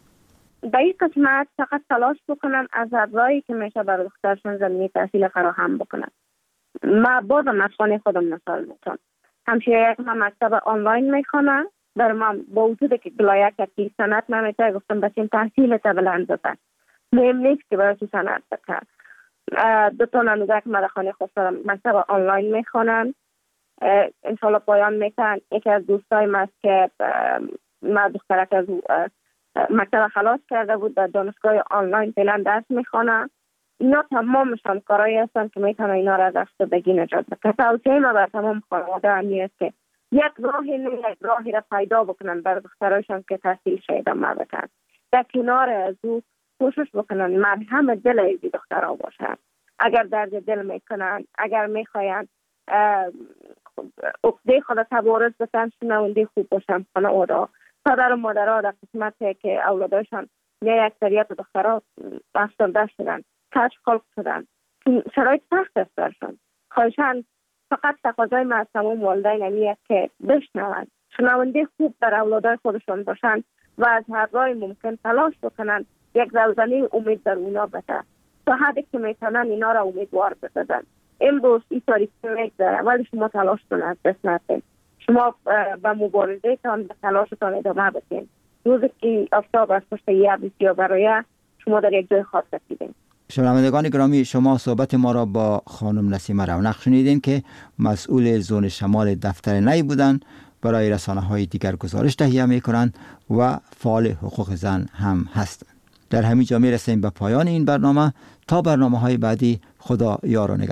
I: به این قسمت فقط تلاش بکنن از راهی که میشه برای دخترشون زمینه تحصیل فراهم بکنن. ما بازم از خانه خودم مثال میتونم. همشه یک من مکتب آنلاین میخوانم، در من با وجود که گلایه که سنت نمیتونه گفتم بچین تحصیل تا بلند بکن. مهم نیست که برای تو سنت بکن. دو تا نموزه که من در خانه خود دارم مکتب آنلاین میخوانم. انشالله پایان میتن. یکی از دوستای من است که من دخترک از مکتب خلاص کرده بود در دانشگاه آنلاین فعلا درس میخوانم. اینا تمامشان کارهایی هستن که میتونن اینا را از افسردگی نجات بدن. توصیه ما بر تمام خانواده همی است که یک راهی نه یک راهی را پیدا بکنن برای دخترایشان که تحصیل شاید ادامه بدن. در کنار از او کوشش بکنن مرهم دل از دخترها باشن. اگر درد دل میکنن، اگر میخواین عقده خود تبارز بسن، شنونده خوب باشن خانواده. پدر و مادرها در قسمت که اولادشان نه اکثریت دخترها افسرده شدن، کشف خلق شدن، شرایط سخت است برشان. خواهشان فقط تقاضای من از تمام والدین همی است که بشنوند، شنونده خوب در اولادای خودشان باشند و از هر راه ممکن تلاش بکنند یک زلزله امید در اونا بده. تا حدی که میتونن اینا را امیدوار بسازن. امروز این تاریخی میگذره ولی شما تلاش کنید از دست ندید. شما به مبارزه تان به تلاشتان ادامه بدین. روزی که آفتاب از پشت یه بسیار برای شما در یک جای خاص رسیدین.
H: شنوندگان گرامی، شما صحبت ما را با خانم نسیمه رونق شنیدین که مسئول زون شمال دفتر نی بودند. برای رسانه های دیگر گزارش تهیه می کنند و فعال حقوق زن هم هستند. در همین جا می رسیم به پایان این برنامه. تا برنامه های بعدی، خدا یار و نگهدار.